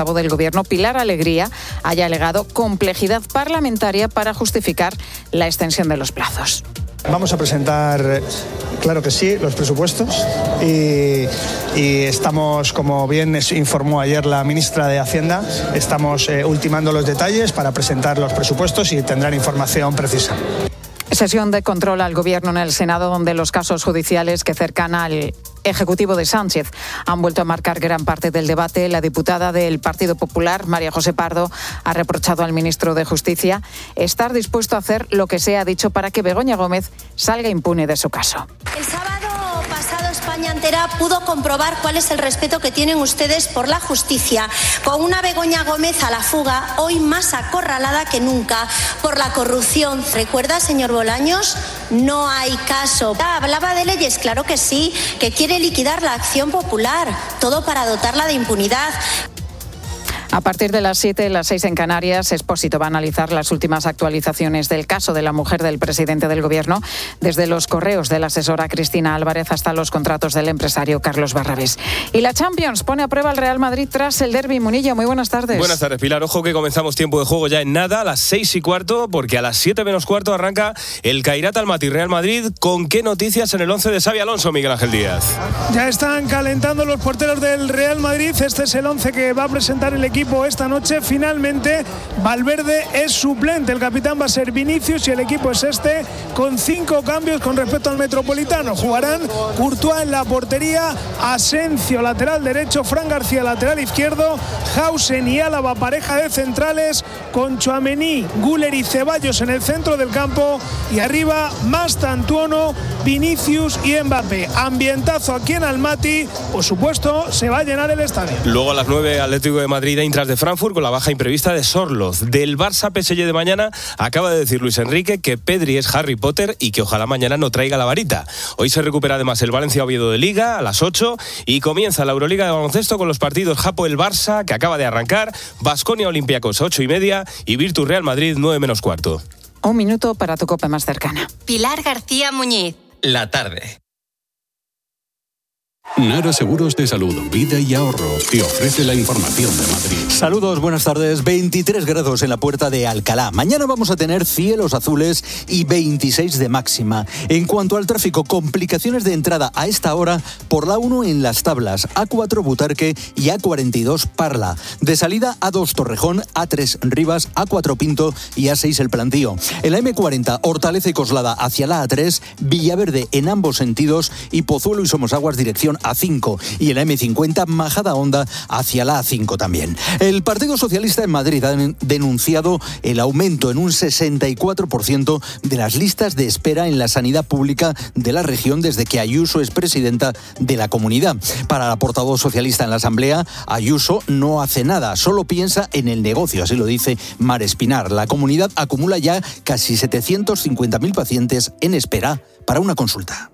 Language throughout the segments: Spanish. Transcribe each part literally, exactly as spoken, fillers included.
portavoz del Gobierno, Pilar Alegría, haya alegado complejidad parlamentaria para justificar la extensión de los plazos. Vamos a presentar, claro que sí, los presupuestos y, y estamos, como bien informó ayer la ministra de Hacienda, estamos eh, ultimando los detalles para presentar los presupuestos y tendrán información precisa. Sesión de control al Gobierno en el Senado, donde los casos judiciales que cercan al Ejecutivo de Sánchez han vuelto a marcar gran parte del debate. La diputada del Partido Popular, María José Pardo, ha reprochado al ministro de Justicia estar dispuesto a hacer lo que sea dicho para que Begoña Gómez salga impune de su caso. El sábado pasado España entera pudo comprobar cuál es el respeto que tienen ustedes por la justicia, con una Begoña Gómez a la fuga, hoy más acorralada que nunca por la corrupción. ¿Recuerda, señor Bolaños? No hay caso. Hablaba de leyes, claro que sí, que quiere liquidar la acción popular, todo para dotarla de impunidad. A partir de las siete, las seis en Canarias, Expósito va a analizar las últimas actualizaciones del caso de la mujer del presidente del Gobierno, desde los correos de la asesora Cristina Álvarez hasta los contratos del empresario Carlos Barrabés. Y la Champions pone a prueba al Real Madrid tras el derbi. Munilla, muy buenas tardes. Buenas tardes, Pilar. Ojo que comenzamos tiempo de juego ya en nada, a las seis y cuarto, porque a las siete menos cuarto arranca el Kairat Almaty Real Madrid. ¿Con qué noticias en el once de Xabi Alonso, Miguel Ángel Díaz? Ya están calentando los porteros del Real Madrid. Este es el once que va a presentar el equipo esta noche. Finalmente Valverde es suplente, el capitán va a ser Vinicius y el equipo es este, con cinco cambios con respecto al Metropolitano. Jugarán Courtois en la portería, Asensio lateral derecho, Fran García lateral izquierdo, Hausen y Álava pareja de centrales, con Tchouaméni, Güler y Ceballos en el centro del campo, y arriba Mastantuono, Vinicius y Mbappé. Ambientazo aquí en Almaty, por supuesto se va a llenar el estadio. Luego a las nueve, Atlético de Madrid e Eintracht de Frankfurt, con la baja imprevista de Sorloth. Del Barça P S G de mañana acaba de decir Luis Enrique que Pedri es Harry Potter y que ojalá mañana no traiga la varita. Hoy se recupera además el Valencia Oviedo de Liga a las ocho y comienza la Euroliga de baloncesto con los partidos Japo el Barça, que acaba de arrancar, Baskonia Olympiacos ocho y media y Virtus Real Madrid nueve menos cuarto. Un minuto para tu copa más cercana. Pilar García Muñiz. La tarde. Nara Seguros de Salud, Vida y Ahorro te ofrece la información de Madrid. Saludos, buenas tardes. veintitrés grados en la Puerta de Alcalá. Mañana vamos a tener cielos azules y veintiséis de máxima. En cuanto al tráfico, complicaciones de entrada a esta hora por la uno en Las Tablas, A cuatro Butarque y A cuarenta y dos Parla. De salida A dos Torrejón, A tres Rivas, A cuatro Pinto y A seis El Plantío. En la eme cuarenta, Hortaleza y Coslada hacia la A tres, Villaverde en ambos sentidos y Pozuelo y Somosaguas dirección A cinco, y en la eme cincuenta Majada Honda hacia la A cinco también. El Partido Socialista en Madrid ha denunciado el aumento en un sesenta y cuatro por ciento de las listas de espera en la sanidad pública de la región desde que Ayuso es presidenta de la comunidad. Para la portavoz socialista en la Asamblea, Ayuso no hace nada, solo piensa en el negocio, así lo dice Mar Espinar. La comunidad acumula ya casi setecientos cincuenta mil pacientes en espera para una consulta.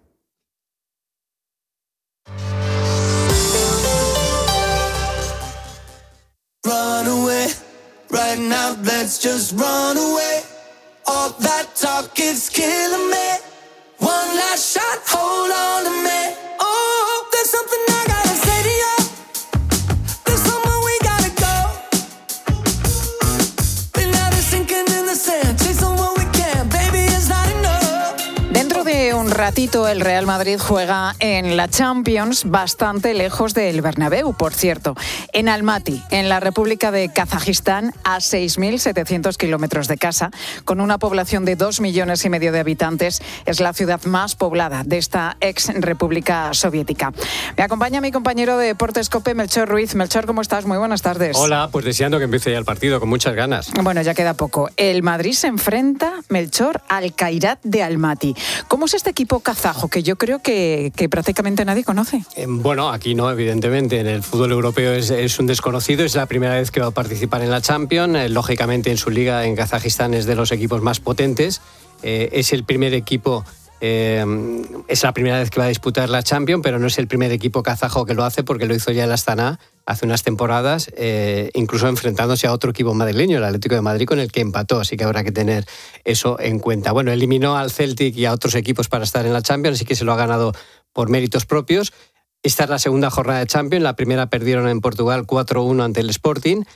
Run away, right now let's just run away. All that talk is killing me. One last shot, hold on to me. Oh, there's something I gotta say to you. There's somewhere we gotta go. We're not sinking in the sand, chasing what we can, baby, it's not enough. Dentro de un ratito el Real Madrid juega en la Champions, bastante lejos del Bernabéu, por cierto, en Almaty, en la República de Kazajistán, a seis mil setecientos kilómetros de casa, con una población de dos millones y medio de habitantes. Es la ciudad más poblada de esta ex República Soviética. Me acompaña mi compañero de Deportes COPE, Melchor Ruiz. Melchor, ¿cómo estás? Muy buenas tardes. Hola, pues deseando que empiece ya el partido, con muchas ganas. Bueno, ya queda poco. El Madrid se enfrenta, Melchor, al Kairat de Almaty. ¿Cómo es este equipo kazajo que yo creo que, que prácticamente nadie conoce? Eh, bueno, aquí no, evidentemente. En el fútbol europeo es, es un desconocido. Es la primera vez que va a participar en la Champions. Eh, lógicamente, en su liga en Kazajistán es de los equipos más potentes. Eh, es el primer equipo... Eh, es la primera vez que va a disputar la Champions, pero no es el primer equipo kazajo que lo hace, porque lo hizo ya el Astana hace unas temporadas, eh, incluso enfrentándose a otro equipo madrileño, el Atlético de Madrid, con el que empató, así que habrá que tener eso en cuenta. Bueno, eliminó al Celtic y a otros equipos para estar en la Champions, así que se lo ha ganado por méritos propios. Esta es la segunda jornada de Champions, la primera perdieron en Portugal cuatro uno ante el Sporting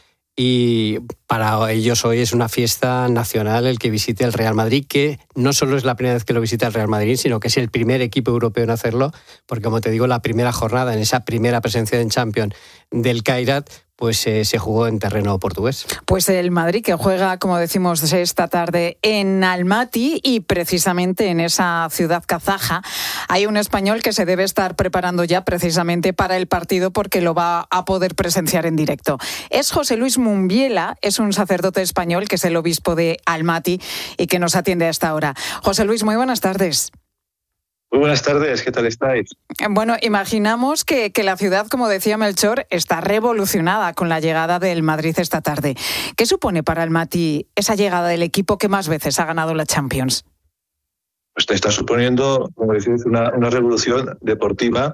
y para ellos hoy es una fiesta nacional el que visite el Real Madrid, que no solo es la primera vez que lo visita el Real Madrid, sino que es el primer equipo europeo en hacerlo, porque como te digo, la primera jornada, en esa primera presencia en Champions del Kairat, pues eh, se jugó en terreno portugués. Pues el Madrid que juega, como decimos, esta tarde en Almaty y precisamente en esa ciudad kazaja hay un español que se debe estar preparando ya precisamente para el partido porque lo va a poder presenciar en directo. Es José Luis Mumbiela, es un sacerdote español que es el obispo de Almaty y que nos atiende a esta hora. José Luis, muy buenas tardes. Muy buenas tardes, ¿qué tal estáis? Bueno, imaginamos que, que la ciudad, como decía Melchor, está revolucionada con la llegada del Madrid esta tarde. ¿Qué supone para Almaty esa llegada del equipo que más veces ha ganado la Champions? Pues te está suponiendo, como decís, una, una revolución deportiva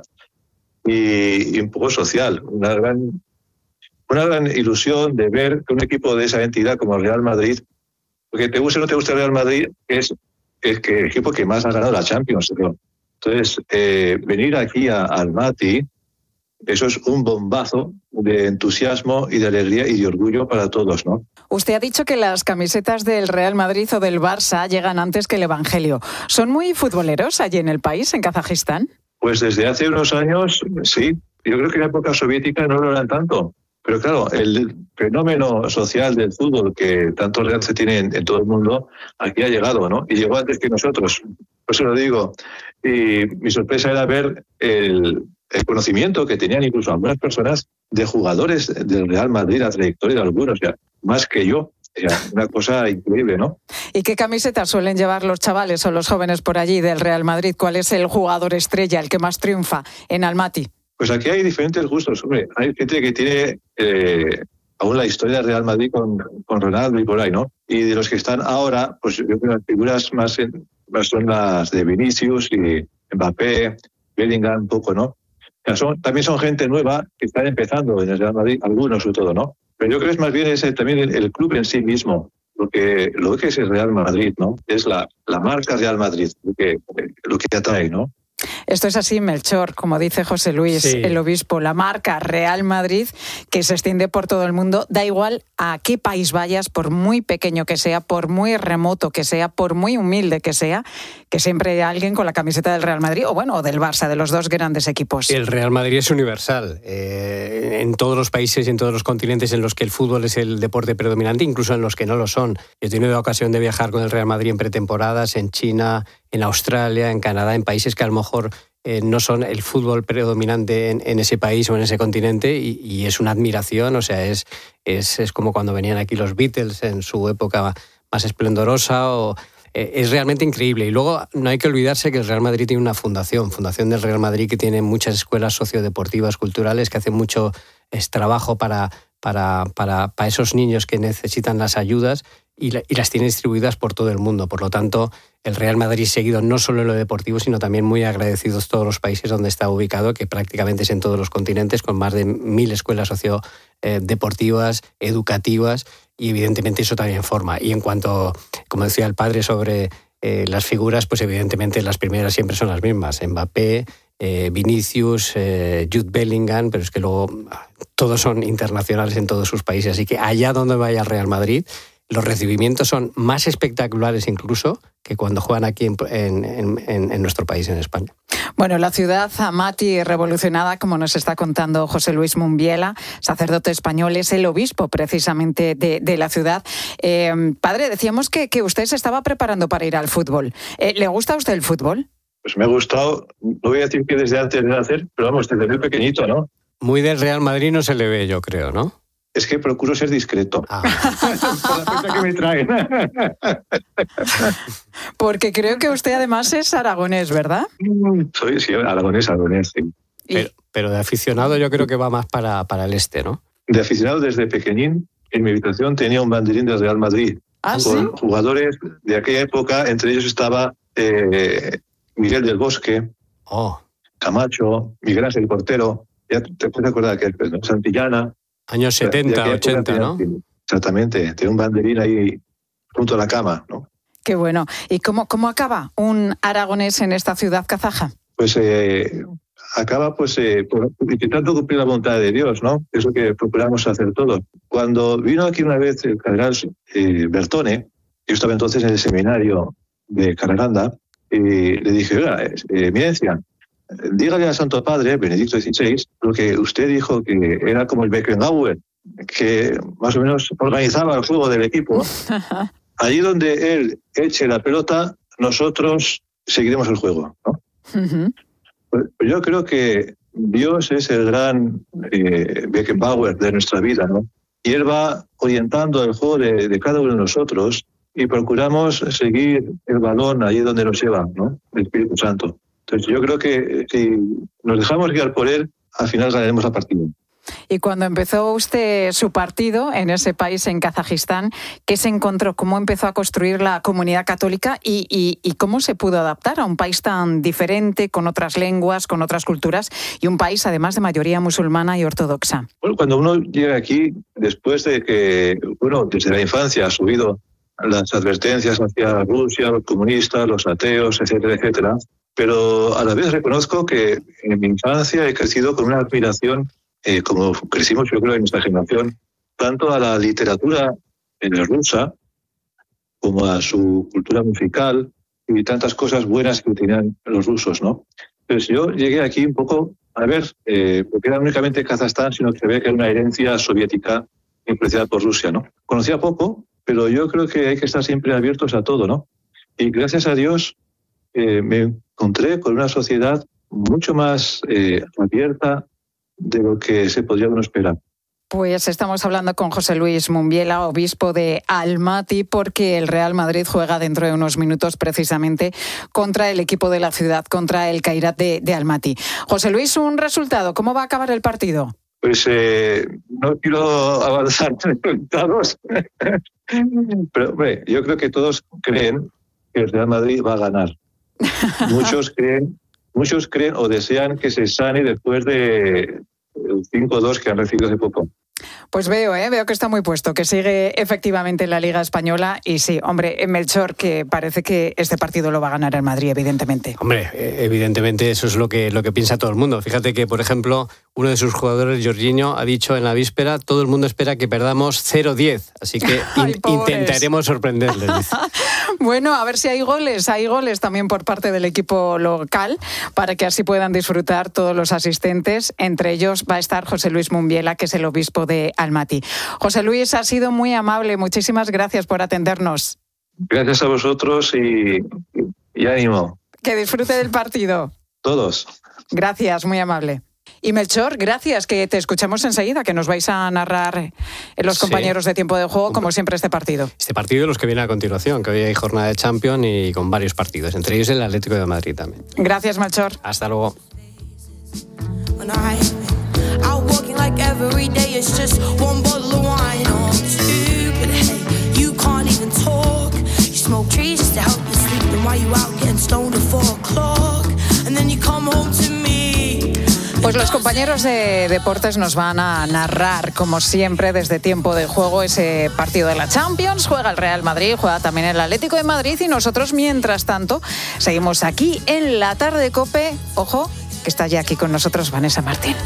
y, y un poco social. Una gran, una gran ilusión de ver que un equipo de esa entidad como el Real Madrid, porque te guste o no te guste el Real Madrid, es es que el equipo que más ha ganado la Champions. ¿No? Entonces, eh, venir aquí a, a Almaty, eso es un bombazo de entusiasmo y de alegría y de orgullo para todos, ¿no? Usted ha dicho que las camisetas del Real Madrid o del Barça llegan antes que el Evangelio. ¿Son muy futboleros allí en el país, en Kazajistán? Pues desde hace unos años, sí. Yo creo que en la época soviética no lo eran tanto. Pero claro, el fenómeno social del fútbol que tanto alcance tiene en, en todo el mundo, aquí ha llegado, ¿no? Y llegó antes que nosotros. Por eso lo digo. Y mi sorpresa era ver el, el conocimiento que tenían incluso algunas personas de jugadores del Real Madrid, la trayectoria de algunos, ya más que yo. O sea, una cosa increíble, ¿no? ¿Y qué camisetas suelen llevar los chavales o los jóvenes por allí del Real Madrid? ¿Cuál es el jugador estrella, el que más triunfa en Almaty? Pues aquí hay diferentes gustos, hombre. Hay gente que tiene eh, aún la historia del Real Madrid con, con Ronaldo y por ahí, ¿no? Y de los que están ahora, pues yo creo que las figuras más, más son las de Vinicius y Mbappé, Bellingham, un poco, ¿no? O sea, son, también son gente nueva que están empezando en el Real Madrid, algunos sobre todo, ¿no? Pero yo creo que es más bien ese, también el, el club en sí mismo, lo que, lo que es el Real Madrid, ¿no? Es la, la marca Real Madrid, lo que, lo que atrae, ¿no? Esto es así, Melchor, como dice José Luis, sí. El obispo, la marca Real Madrid, que se extiende por todo el mundo, da igual a qué país vayas, por muy pequeño que sea, por muy remoto que sea, por muy humilde que sea, que siempre hay alguien con la camiseta del Real Madrid, o bueno, o del Barça, de los dos grandes equipos. El Real Madrid es universal. Eh, en todos los países y en todos los continentes en los que el fútbol es el deporte predominante, incluso en los que no lo son. He tenido la ocasión de viajar con el Real Madrid en pretemporadas, en China, en Australia, en Canadá, en países que a lo mejor eh, no son el fútbol predominante en, en ese país o en ese continente y, y es una admiración, o sea, es, es, es como cuando venían aquí los Beatles en su época más esplendorosa o... Es realmente increíble. Y luego no hay que olvidarse que el Real Madrid tiene una fundación, Fundación del Real Madrid, que tiene muchas escuelas sociodeportivas, culturales, que hacen mucho es, trabajo para, para, para, para esos niños que necesitan las ayudas y, la, y las tiene distribuidas por todo el mundo. Por lo tanto, el Real Madrid seguido no solo en lo deportivo, sino también muy agradecidos todos los países donde está ubicado, que prácticamente es en todos los continentes, con más de mil escuelas sociodeportivas, educativas, y evidentemente eso también forma. Y en cuanto, como decía el padre sobre eh, las figuras, pues evidentemente las primeras siempre son las mismas. Mbappé, eh, Vinicius, eh, Jude Bellingham, pero es que luego todos son internacionales en todos sus países. Así que allá donde vaya el Real Madrid, los recibimientos son más espectaculares incluso que cuando juegan aquí en, en, en, en nuestro país, en España. Bueno, la ciudad Almaty revolucionada, como nos está contando José Luis Mumbiela, sacerdote español, es el obispo precisamente de, de la ciudad. Eh, padre, decíamos que, que usted se estaba preparando para ir al fútbol. Eh, ¿Le gusta a usted el fútbol? Pues me ha gustado, no voy a decir que desde antes de nacer, pero vamos, desde muy pequeñito, ¿no? Muy del Real Madrid no se le ve, yo creo, ¿no? Es que procuro ser discreto. Ah. Por la cuenta que me traen. Porque creo que usted además es aragonés, ¿verdad? Soy sí, aragonés, aragonés, sí. Pero, pero de aficionado yo creo que va más para, para el este, ¿no? De aficionado desde pequeñín, en mi habitación tenía un banderín del Real Madrid. ¿Ah, con sí? Jugadores de aquella época, entre ellos estaba eh, Miguel del Bosque, oh. Camacho, Miguel Ángel Portero, ya te puedes acordar que es, ¿no? Santillana. Años setenta, ochenta, ¿no? Exactamente, tiene un banderín ahí junto a la cama, ¿no? Qué bueno. ¿Y cómo, cómo acaba un aragonés en esta ciudad kazaja? Pues eh, acaba pues eh, por, intentando cumplir la voluntad de Dios, ¿no? Es lo que procuramos hacer todos. Cuando vino aquí una vez el cardenal eh, Bertone, yo estaba entonces en el seminario de Carraganda, y le dije, oiga, eh, eminencia, dígale al Santo Padre, Benedicto dieciséis, lo que usted dijo que era como el Beckenbauer, que más o menos organizaba el juego del equipo. Allí donde él eche la pelota, nosotros seguiremos el juego, ¿no? Uh-huh. Pues yo creo que Dios es el gran eh, Beckenbauer de nuestra vida, ¿no? Y Él va orientando el juego de, de cada uno de nosotros y procuramos seguir el balón allí donde nos lleva, ¿no? El Espíritu Santo. Entonces yo creo que si nos dejamos guiar por Él, al final ganaremos la partida. Y cuando empezó usted su partido en ese país, en Kazajistán, ¿qué se encontró? ¿Cómo empezó a construir la comunidad católica y, y, y cómo se pudo adaptar a un país tan diferente, con otras lenguas, con otras culturas y un país además de mayoría musulmana y ortodoxa? Bueno, cuando uno llega aquí, después de que, bueno, desde la infancia ha subido las advertencias hacia Rusia, los comunistas, los ateos, etcétera, etcétera, pero a la vez reconozco que en mi infancia he crecido con una admiración, Eh, como crecimos yo creo en nuestra generación, tanto a la literatura rusa como a su cultura musical y tantas cosas buenas que tenían los rusos, ¿no? Entonces yo llegué aquí un poco a ver, eh, porque era únicamente Kazajstán, sino que se ve que era una herencia soviética influenciada por Rusia, ¿no? Conocía poco, pero yo creo que hay que estar siempre abiertos a todo, ¿no? Y gracias a Dios eh, me encontré con una sociedad mucho más eh, abierta de lo que se podría uno esperar. Pues estamos hablando con José Luis Mumbiela, obispo de Almaty, porque el Real Madrid juega dentro de unos minutos precisamente contra el equipo de la ciudad, contra el Kairat de, de Almaty. José Luis, un resultado, ¿cómo va a acabar el partido? Pues eh, no quiero avanzar en resultados, pero hombre, yo creo que todos creen que el Real Madrid va a ganar. Muchos creen Muchos creen o desean que se sane después de cinco dos que han recibido hace poco. Pues veo, ¿eh? veo que está muy puesto, que sigue efectivamente en la Liga Española. Y sí, hombre, Melchor, que parece que este partido lo va a ganar el Madrid, evidentemente. Hombre, evidentemente eso es lo que, lo que piensa todo el mundo. Fíjate que, por ejemplo, uno de sus jugadores, Jorginho, ha dicho en la víspera, todo el mundo espera que perdamos cero diez, así que in- intentaremos sorprenderles. Bueno, a ver si hay goles, hay goles también por parte del equipo local, para que así puedan disfrutar todos los asistentes. Entre ellos va a estar José Luis Mumbiela, que es el obispo de Almaty. José Luis, ha sido muy amable, muchísimas gracias por atendernos. Gracias a vosotros y, y ánimo. Que disfrute del partido. Todos. Gracias, muy amable. Y Melchor, gracias, que te escuchamos enseguida, que nos vais a narrar los compañeros sí. de Tiempo de Juego, como siempre, este partido. Este partido y los que vienen a continuación, que hoy hay jornada de Champions y con varios partidos, entre ellos el Atlético de Madrid también. Gracias, Melchor. Hasta luego. Pues los compañeros de Deportes nos van a narrar, como siempre, desde Tiempo de Juego, ese partido de la Champions. Juega el Real Madrid, juega también el Atlético de Madrid y nosotros, mientras tanto, seguimos aquí en la tarde de COPE. Ojo, que está ya aquí con nosotros Vanessa Martín.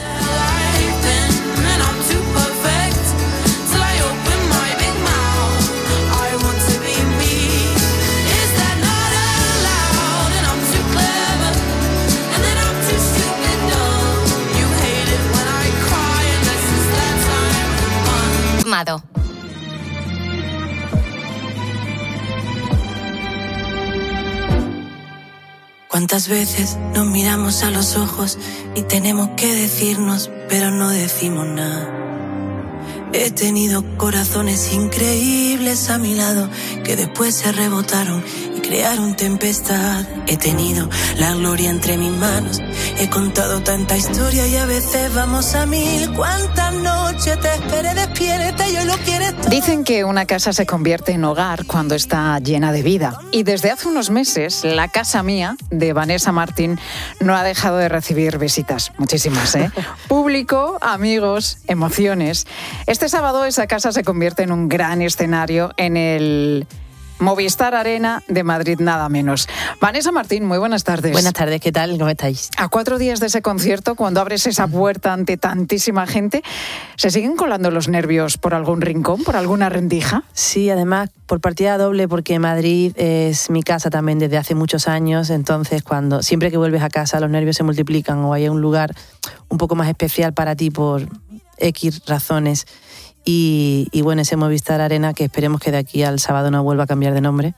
¿Cuántas veces nos miramos a los ojos y tenemos que decirnos, pero no decimos nada? He tenido corazones increíbles a mi lado que después se rebotaron y crearon tempestad. He tenido la gloria entre mis manos, he contado tanta historia y a veces vamos a mil. ¿Cuántas noches te esperé despierta y hoy lo quieres todo? Dicen que una casa se convierte en hogar cuando está llena de vida. Y desde hace unos meses, la casa mía, de Vanessa Martín, no ha dejado de recibir visitas. Muchísimas, ¿eh? Público, amigos, emociones. Este sábado esa casa se convierte en un gran escenario en el Movistar Arena de Madrid, nada menos. Vanessa Martín, muy buenas tardes. Buenas tardes, ¿qué tal? ¿Cómo estáis? A cuatro días de ese concierto, cuando abres esa puerta ante tantísima gente, ¿se siguen colando los nervios por algún rincón, por alguna rendija? Sí, además por partida doble, porque Madrid es mi casa también desde hace muchos años, entonces cuando siempre que vuelves a casa los nervios se multiplican o hay un lugar un poco más especial para ti por X razones. Y, y bueno, ese Movistar Arena, que esperemos que de aquí al sábado no vuelva a cambiar de nombre.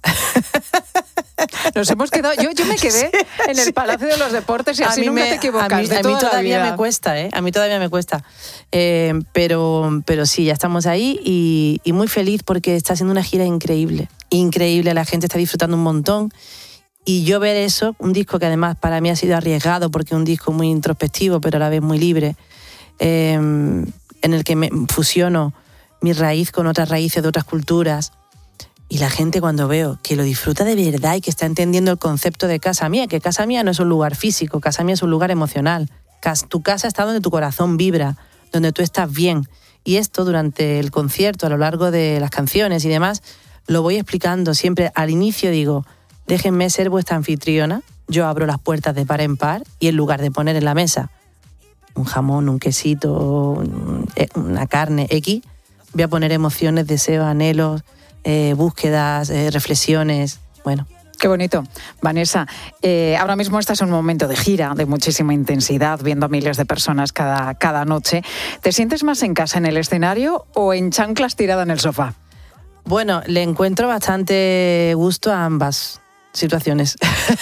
Nos hemos quedado, yo, yo me quedé sí, en el Palacio de los Deportes y así nunca me, te equivocas. A mí, de a mí todavía me cuesta, ¿eh? A mí todavía me cuesta. Eh, pero, pero sí, ya estamos ahí y, y muy feliz porque está haciendo una gira increíble. Increíble, la gente está disfrutando un montón. Y yo ver eso, un disco que además para mí ha sido arriesgado porque es un disco muy introspectivo, pero a la vez muy libre. Eh, en el que me fusiono mi raíz con otras raíces de otras culturas. Y la gente cuando veo que lo disfruta de verdad y que está entendiendo el concepto de casa mía, que casa mía no es un lugar físico, casa mía es un lugar emocional. Tu casa está donde tu corazón vibra, donde tú estás bien. Y esto durante el concierto, a lo largo de las canciones y demás, lo voy explicando. Siempre al inicio digo, déjenme ser vuestra anfitriona, yo abro las puertas de par en par y en lugar de poner en la mesa un jamón, un quesito, una carne X, voy a poner emociones, deseos, anhelos, eh, búsquedas, eh, reflexiones, bueno. Qué bonito. Vanessa, eh, ahora mismo estás en un momento de gira, de muchísima intensidad, viendo a miles de personas cada, cada noche. ¿Te sientes más en casa en el escenario o en chanclas tirada en el sofá? Bueno, le encuentro bastante gusto a ambas situaciones.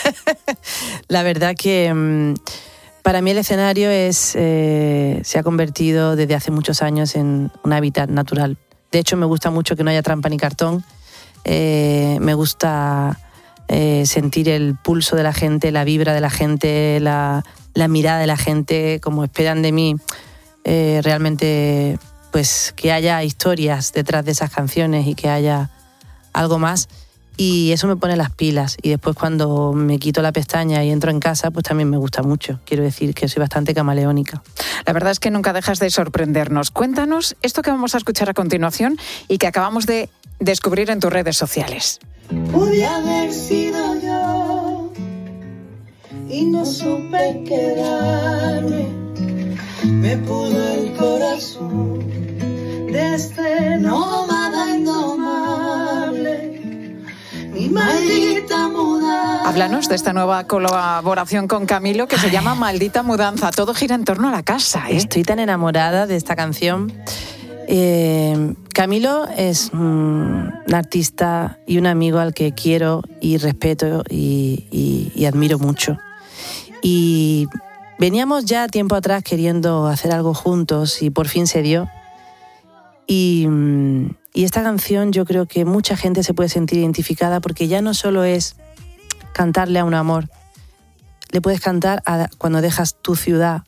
La verdad que Mmm, para mí el escenario es, eh, se ha convertido desde hace muchos años en un hábitat natural. De hecho, me gusta mucho que no haya trampa ni cartón. Eh, me gusta eh, sentir el pulso de la gente, la vibra de la gente, la, la mirada de la gente, como esperan de mí. Eh, realmente, pues, que haya historias detrás de esas canciones y que haya algo más. Y eso me pone las pilas. Y después cuando me quito la pestaña y entro en casa, pues también me gusta mucho. Quiero decir que soy bastante camaleónica. La verdad es que nunca dejas de sorprendernos. Cuéntanos esto que vamos a escuchar a continuación y que acabamos de descubrir en tus redes sociales. Pude haber sido yo y no supe quedarme. Me pudo el corazón de este nómada indomable. Mi maldita mudanza. Háblanos de esta nueva colaboración con Camilo que se llama Maldita Mudanza. Todo gira en torno a la casa, ¿eh? Estoy tan enamorada de esta canción. Eh, Camilo es un artista y un amigo al que quiero y respeto y, y, y admiro mucho. Y veníamos ya tiempo atrás queriendo hacer algo juntos y por fin se dio. Y... Y esta canción yo creo que mucha gente se puede sentir identificada porque ya no solo es cantarle a un amor, le puedes cantar a cuando dejas tu ciudad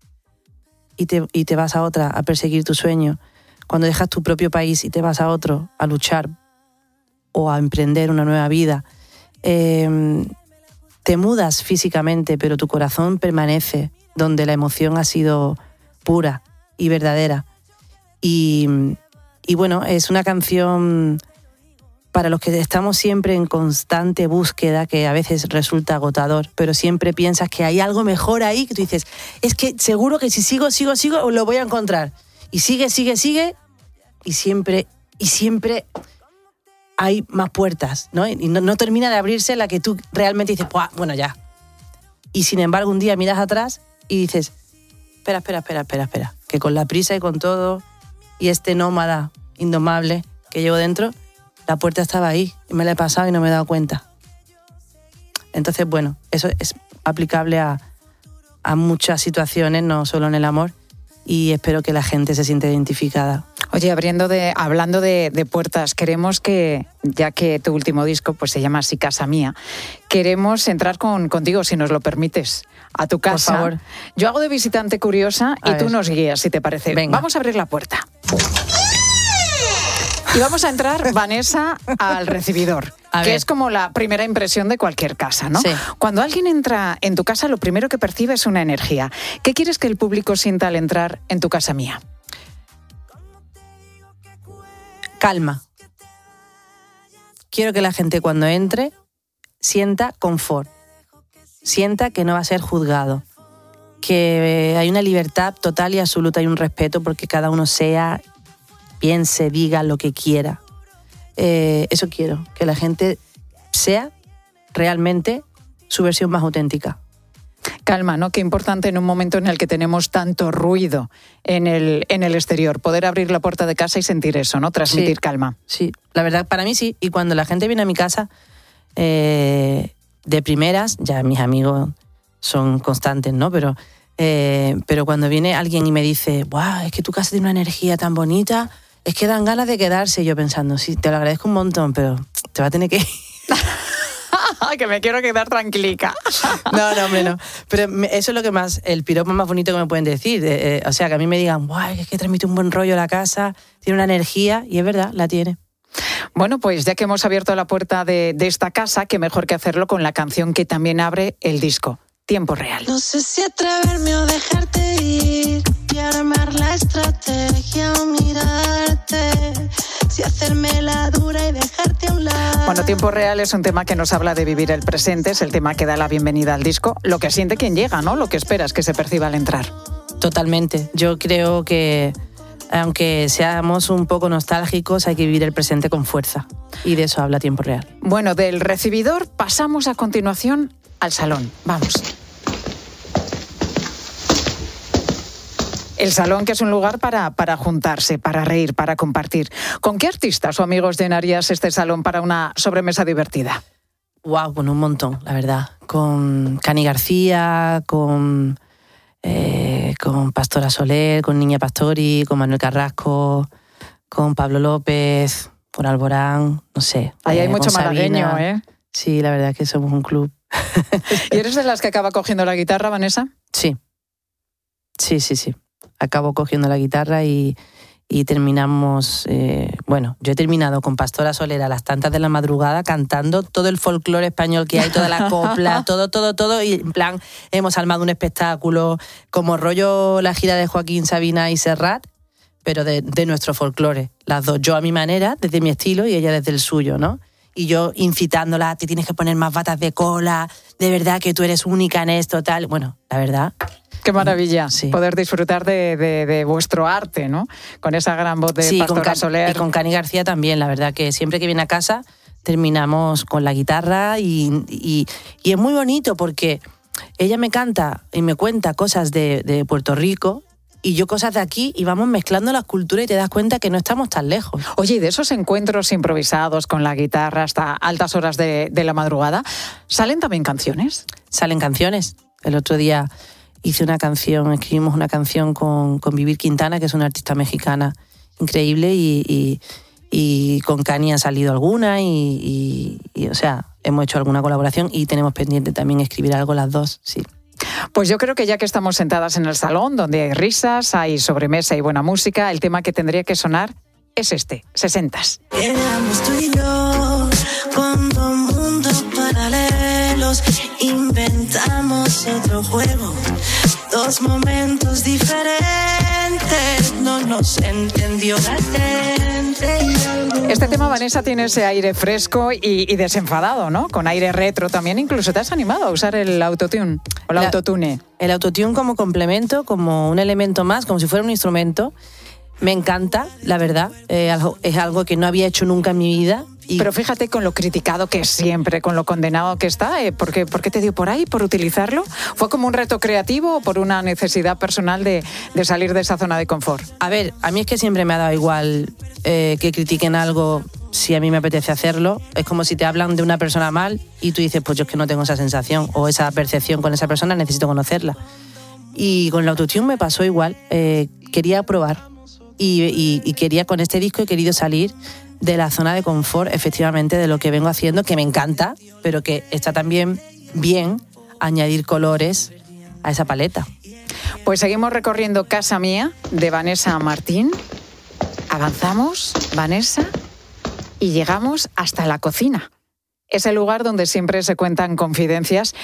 y te, y te vas a otra a perseguir tu sueño, cuando dejas tu propio país y te vas a otro a luchar o a emprender una nueva vida. Eh, te mudas físicamente, pero tu corazón permanece donde la emoción ha sido pura y verdadera. Y... Y bueno, es una canción para los que estamos siempre en constante búsqueda, que a veces resulta agotador, pero siempre piensas que hay algo mejor ahí, que tú dices, es que seguro que si sigo, sigo, sigo, lo voy a encontrar. Y sigue, sigue, sigue, y siempre, y siempre hay más puertas, ¿no? Y no, no termina de abrirse la que tú realmente dices, bueno, ya. Y sin embargo, un día miras atrás y dices, espera, espera, espera, espera, espera, que con la prisa y con todo... Y este nómada indomable que llevo dentro, la puerta estaba ahí y me la he pasado y no me he dado cuenta. Entonces, bueno, eso es aplicable a, a muchas situaciones, no solo en el amor, y espero que la gente se sienta identificada. Oye, abriendo de, hablando de, de puertas, queremos que, ya que tu último disco pues se llama así Casa Mía, queremos entrar con, contigo, si nos lo permites, a tu casa. Por favor. Yo hago de visitante curiosa y a tú ver. nos guías, si te parece. Venga. Vamos a abrir la puerta. Y vamos a entrar, Vanessa, al recibidor, A que ver. es como la primera impresión de cualquier casa, ¿no? Sí. Cuando alguien entra en tu casa, lo primero que percibe es una energía. ¿Qué quieres que el público sienta al entrar en tu Casa Mía? Calma. quiero que la gente cuando entre sienta confort, sienta que no va a ser juzgado, que hay una libertad total y absoluta y un respeto porque cada uno sea, piense, diga lo que quiera. Eh, eso quiero, que la gente sea realmente su versión más auténtica. Calma, ¿no? Qué importante en un momento en el que tenemos tanto ruido en el, en el exterior, poder abrir la puerta de casa y sentir eso, ¿no? Transmitir sí, calma. Sí, la verdad, para mí sí. Y cuando la gente viene a mi casa, eh, de primeras, ya mis amigos son constantes, ¿no? Pero, eh, pero cuando viene alguien y me dice, ¡guau! Es que tu casa tiene una energía tan bonita, es que dan ganas de quedarse. Y yo pensando, sí, te lo agradezco un montón, pero te va a tener que ir. Que me quiero quedar tranquilica. No, no, hombre, no. Pero me, eso es lo que más, el piropo más bonito que me pueden decir. Eh, eh, o sea, que a mí me digan, guau, es que transmite un buen rollo la casa, tiene una energía, y es verdad, la tiene. Bueno, pues ya que hemos abierto la puerta de, de esta casa, qué mejor que hacerlo con la canción que también abre el disco, Tiempo Real. No sé si atreverme o dejarte ir y armar la estrategia o mirarte, si hacerme la dura y dejarte a un lado. Bueno, Tiempo Real es un tema que nos habla de vivir el presente, es el tema que da la bienvenida al disco, lo que siente quien llega, ¿no? Lo que esperas que se perciba al entrar. Totalmente. Yo creo que aunque seamos un poco nostálgicos, hay que vivir el presente con fuerza. Y de eso habla Tiempo Real. Bueno, del recibidor pasamos a continuación al salón. Vamos. El salón, que es un lugar para, para juntarse, para reír, para compartir. ¿Con qué artistas o amigos llenarías este salón para una sobremesa divertida? Wow, con un montón, la verdad. Con Cani García, con, eh, con Pastora Soler, con Niña Pastori, con Manuel Carrasco, con Pablo López, con Alborán, no sé. Ahí hay eh, mucho malagueño, ¿eh? Sí, la verdad es que somos un club. ¿Y eres de las que acaba cogiendo la guitarra, Vanessa? Sí. Sí, sí, sí. Acabo cogiendo la guitarra y, y terminamos, eh, bueno, yo he terminado con Pastora Soler a las tantas de la madrugada cantando todo el folclore español que hay, toda la copla, todo, todo, todo, y en plan hemos armado un espectáculo como rollo la gira de Joaquín Sabina y Serrat, pero de, de nuestro folclore, las dos, yo a mi manera, desde mi estilo y ella desde el suyo, ¿no? Y yo incitándola, te tienes que poner más batas de cola, de verdad que tú eres única en esto, tal. Bueno, la verdad... Qué maravilla, sí. Poder disfrutar de, de, de vuestro arte, ¿no? Con esa gran voz de sí, Pastora con Can- Soler. Y con Cani García también, la verdad que siempre que viene a casa terminamos con la guitarra y, y, y es muy bonito porque ella me canta y me cuenta cosas de, de Puerto Rico y yo cosas de aquí y vamos mezclando las culturas y te das cuenta que no estamos tan lejos. Oye, y de esos encuentros improvisados con la guitarra hasta altas horas de, de la madrugada, ¿salen también canciones? Salen canciones. El otro día hice una canción, escribimos una canción con, con Vivir Quintana, que es una artista mexicana increíble, y, y, y con Cani ha salido alguna, y, y, y, o sea, hemos hecho alguna colaboración y tenemos pendiente también escribir algo las dos, sí. Pues yo creo que ya que estamos sentadas en el salón, donde hay risas, hay sobremesa y buena música, el tema que tendría que sonar es este, sesentas. Éramos tú y yo, con dos mundos paralelos, inventamos otro juego, dos momentos diferentes, no nos entendió la gente. Este tema, Vanessa, tiene ese aire fresco y, y desenfadado, ¿no? Con aire retro también, incluso te has animado a usar el autotune o el La, autotune. El autotune como complemento, como un elemento más, como si fuera un instrumento. Me encanta, la verdad. Eh, algo, es algo que no había hecho nunca en mi vida. Y... Pero fíjate con lo criticado que es siempre, con lo condenado que está. Eh, ¿por, qué, ¿Por qué te dio por ahí, por utilizarlo? ¿Fue como un reto creativo o por una necesidad personal de, de salir de esa zona de confort? A ver, a mí es que siempre me ha dado igual eh, que critiquen algo si a mí me apetece hacerlo. Es como si te hablan de una persona mal y tú dices, pues yo es que no tengo esa sensación o esa percepción con esa persona, necesito conocerla. Y con la autotune me pasó igual. Eh, quería probar. Y, y, y quería, con este disco he querido salir de la zona de confort, efectivamente, de lo que vengo haciendo, que me encanta, pero que está también bien añadir colores a esa paleta. Pues seguimos recorriendo Casa Mía, de Vanessa Martín. Avanzamos, Vanessa, y llegamos hasta la cocina. Es el lugar donde siempre se cuentan confidencias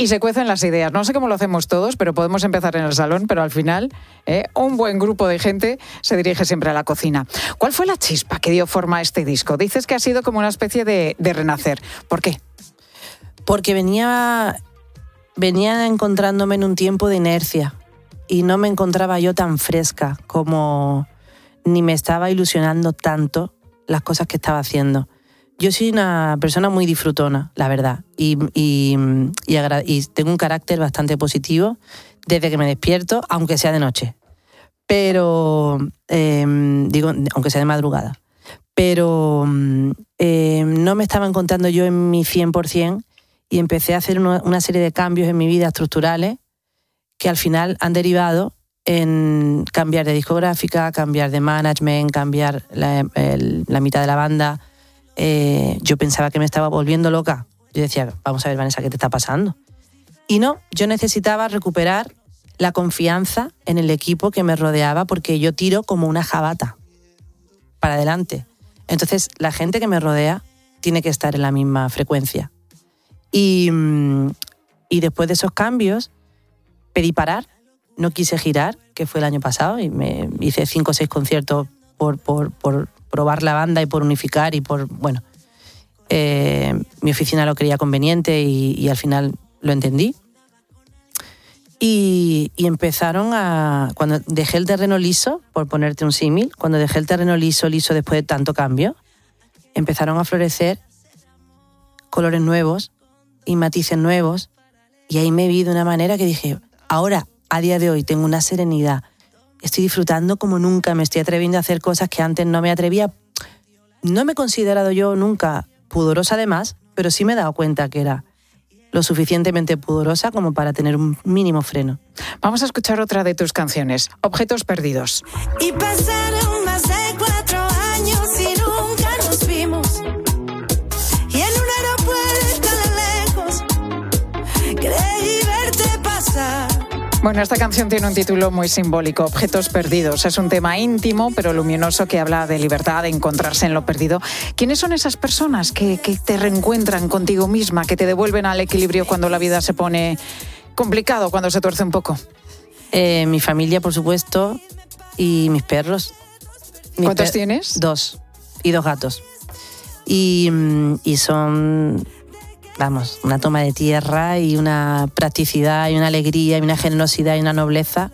y se cuecen las ideas. No sé cómo lo hacemos todos, pero podemos empezar en el salón, pero al final eh, un buen grupo de gente se dirige siempre a la cocina. ¿Cuál fue la chispa que dio forma a este disco? Dices que ha sido como una especie de, de renacer. ¿Por qué? Porque venía, venía encontrándome en un tiempo de inercia y no me encontraba yo tan fresca como ni me estaba ilusionando tanto las cosas que estaba haciendo. Yo soy una persona muy disfrutona, la verdad, y, y, y, agra- y tengo un carácter bastante positivo desde que me despierto, aunque sea de noche. Pero, eh, digo, aunque sea de madrugada. Pero eh, no me estaba encontrando yo en mi cien por ciento y empecé a hacer una, una serie de cambios en mi vida estructurales que al final han derivado en cambiar de discográfica, cambiar de management, cambiar la, el, la mitad de la banda. Eh, yo pensaba que me estaba volviendo loca. Yo decía, vamos a ver, Vanessa, ¿qué te está pasando? Y no, yo necesitaba recuperar la confianza en el equipo que me rodeaba porque yo tiro como una jabata para adelante. Entonces, la gente que me rodea tiene que estar en la misma frecuencia. Y, y después de esos cambios, pedí parar, no quise girar, que fue el año pasado, y me hice cinco o seis conciertos por, por, por probar la banda y por unificar y por, bueno, eh, mi oficina lo creía conveniente y, y al final lo entendí. Y, y empezaron a... Cuando dejé el terreno liso, por ponerte un símil, cuando dejé el terreno liso, liso después de tanto cambio, empezaron a florecer colores nuevos y matices nuevos, y ahí me vi de una manera que dije, ahora, a día de hoy, tengo una serenidad, estoy disfrutando como nunca, me estoy atreviendo a hacer cosas que antes no me atrevía. No me he considerado yo nunca pudorosa de más, pero sí me he dado cuenta que era lo suficientemente pudorosa como para tener un mínimo freno. Vamos a escuchar otra de tus canciones, Objetos Perdidos. Y pasaron más de cuatro años y nunca nos vimos. Y en un aeropuerto de lejos creí verte pasar. Bueno, esta canción tiene un título muy simbólico, Objetos Perdidos. Es un tema íntimo, pero luminoso, que habla de libertad, de encontrarse en lo perdido. ¿Quiénes son esas personas que, que te reencuentran contigo misma, que te devuelven al equilibrio cuando la vida se pone complicado, cuando se tuerce un poco? Eh, mi familia, por supuesto, y mis perros. Mis ¿Cuántos per- tienes? Dos. Y dos gatos. Y, y son... Vamos, una toma de tierra y una practicidad y una alegría y una generosidad y una nobleza.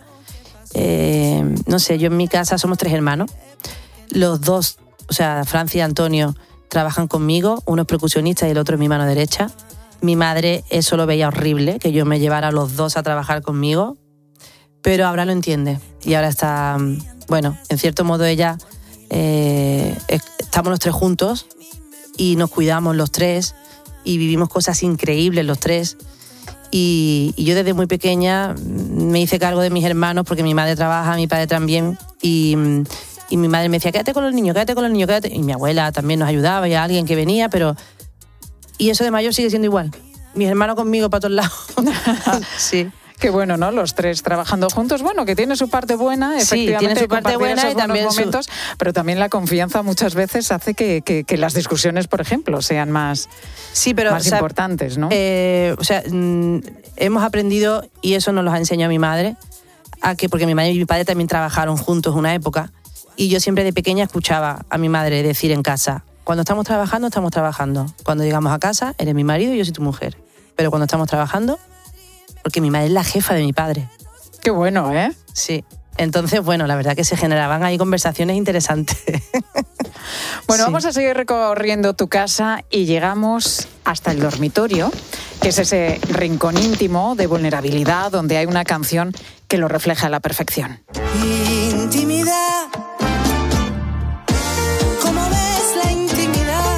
Eh, no sé, yo en mi casa somos tres hermanos. Los dos, o sea, Francia y Antonio, trabajan conmigo. Uno es percusionista y el otro es mi mano derecha. Mi madre eso lo veía horrible, que yo me llevara a los dos a trabajar conmigo. Pero ahora lo entiende. Y ahora está, bueno, en cierto modo ella, eh, estamos los tres juntos y nos cuidamos los tres. Y vivimos cosas increíbles los tres. Y, y yo desde muy pequeña me hice cargo de mis hermanos porque mi madre trabaja, mi padre también. Y, y mi madre me decía, quédate con los niños, quédate con los niños, quédate. Y mi abuela también nos ayudaba, y alguien que venía, pero... Y eso de mayor sigue siendo igual. Mis hermanos conmigo para todos lados. Sí. Qué bueno, ¿no? Los tres trabajando juntos. Bueno, que tiene su parte buena, efectivamente. Sí, tiene su parte buena esos y también momentos, su... pero también la confianza muchas veces hace que, que, que las discusiones, por ejemplo, sean más, sí, pero, más o sea, importantes, ¿no? Eh, o sea, mmm, hemos aprendido, y eso nos lo ha enseñado mi madre, a que, porque mi madre y mi padre también trabajaron juntos una época, y yo siempre de pequeña escuchaba a mi madre decir en casa, cuando estamos trabajando, estamos trabajando. Cuando llegamos a casa, eres mi marido y yo soy tu mujer. Pero cuando estamos trabajando... Porque mi madre es la jefa de mi padre. Qué bueno, ¿eh? Sí. Entonces, bueno, la verdad que se generaban ahí conversaciones interesantes. Bueno, Sí. vamos a seguir recorriendo tu casa y llegamos hasta el dormitorio, que es ese rincón íntimo de vulnerabilidad donde hay una canción que lo refleja a la perfección. Intimidad. ¿Cómo ves la intimidad?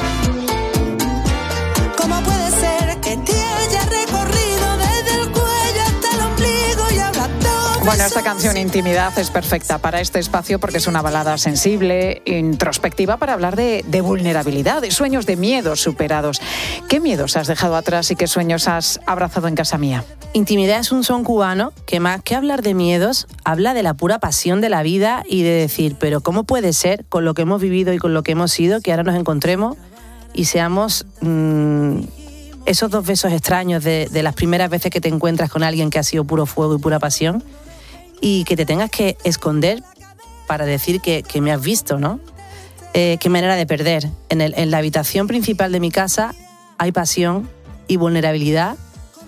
¿Cómo puede ser que te haya recorrido desde el cuello hasta el ombligo y ahora todo? Bueno, esta canción Intimidad es perfecta para este espacio porque es una balada sensible, introspectiva, para hablar de, de vulnerabilidad, de sueños, de miedos superados. ¿Qué miedos has dejado atrás y qué sueños has abrazado en casa mía? Intimidad es un son cubano que, más que hablar de miedos, habla de la pura pasión de la vida y de decir, pero ¿cómo puede ser, con lo que hemos vivido y con lo que hemos sido, que ahora nos encontremos y seamos mmm, esos dos besos extraños de, de las primeras veces que te encuentras con alguien que ha sido puro fuego y pura pasión, y que te tengas que esconder para decir que, que me has visto, ¿no? Eh, qué manera de perder. En, el, en la habitación principal de mi casa hay pasión y vulnerabilidad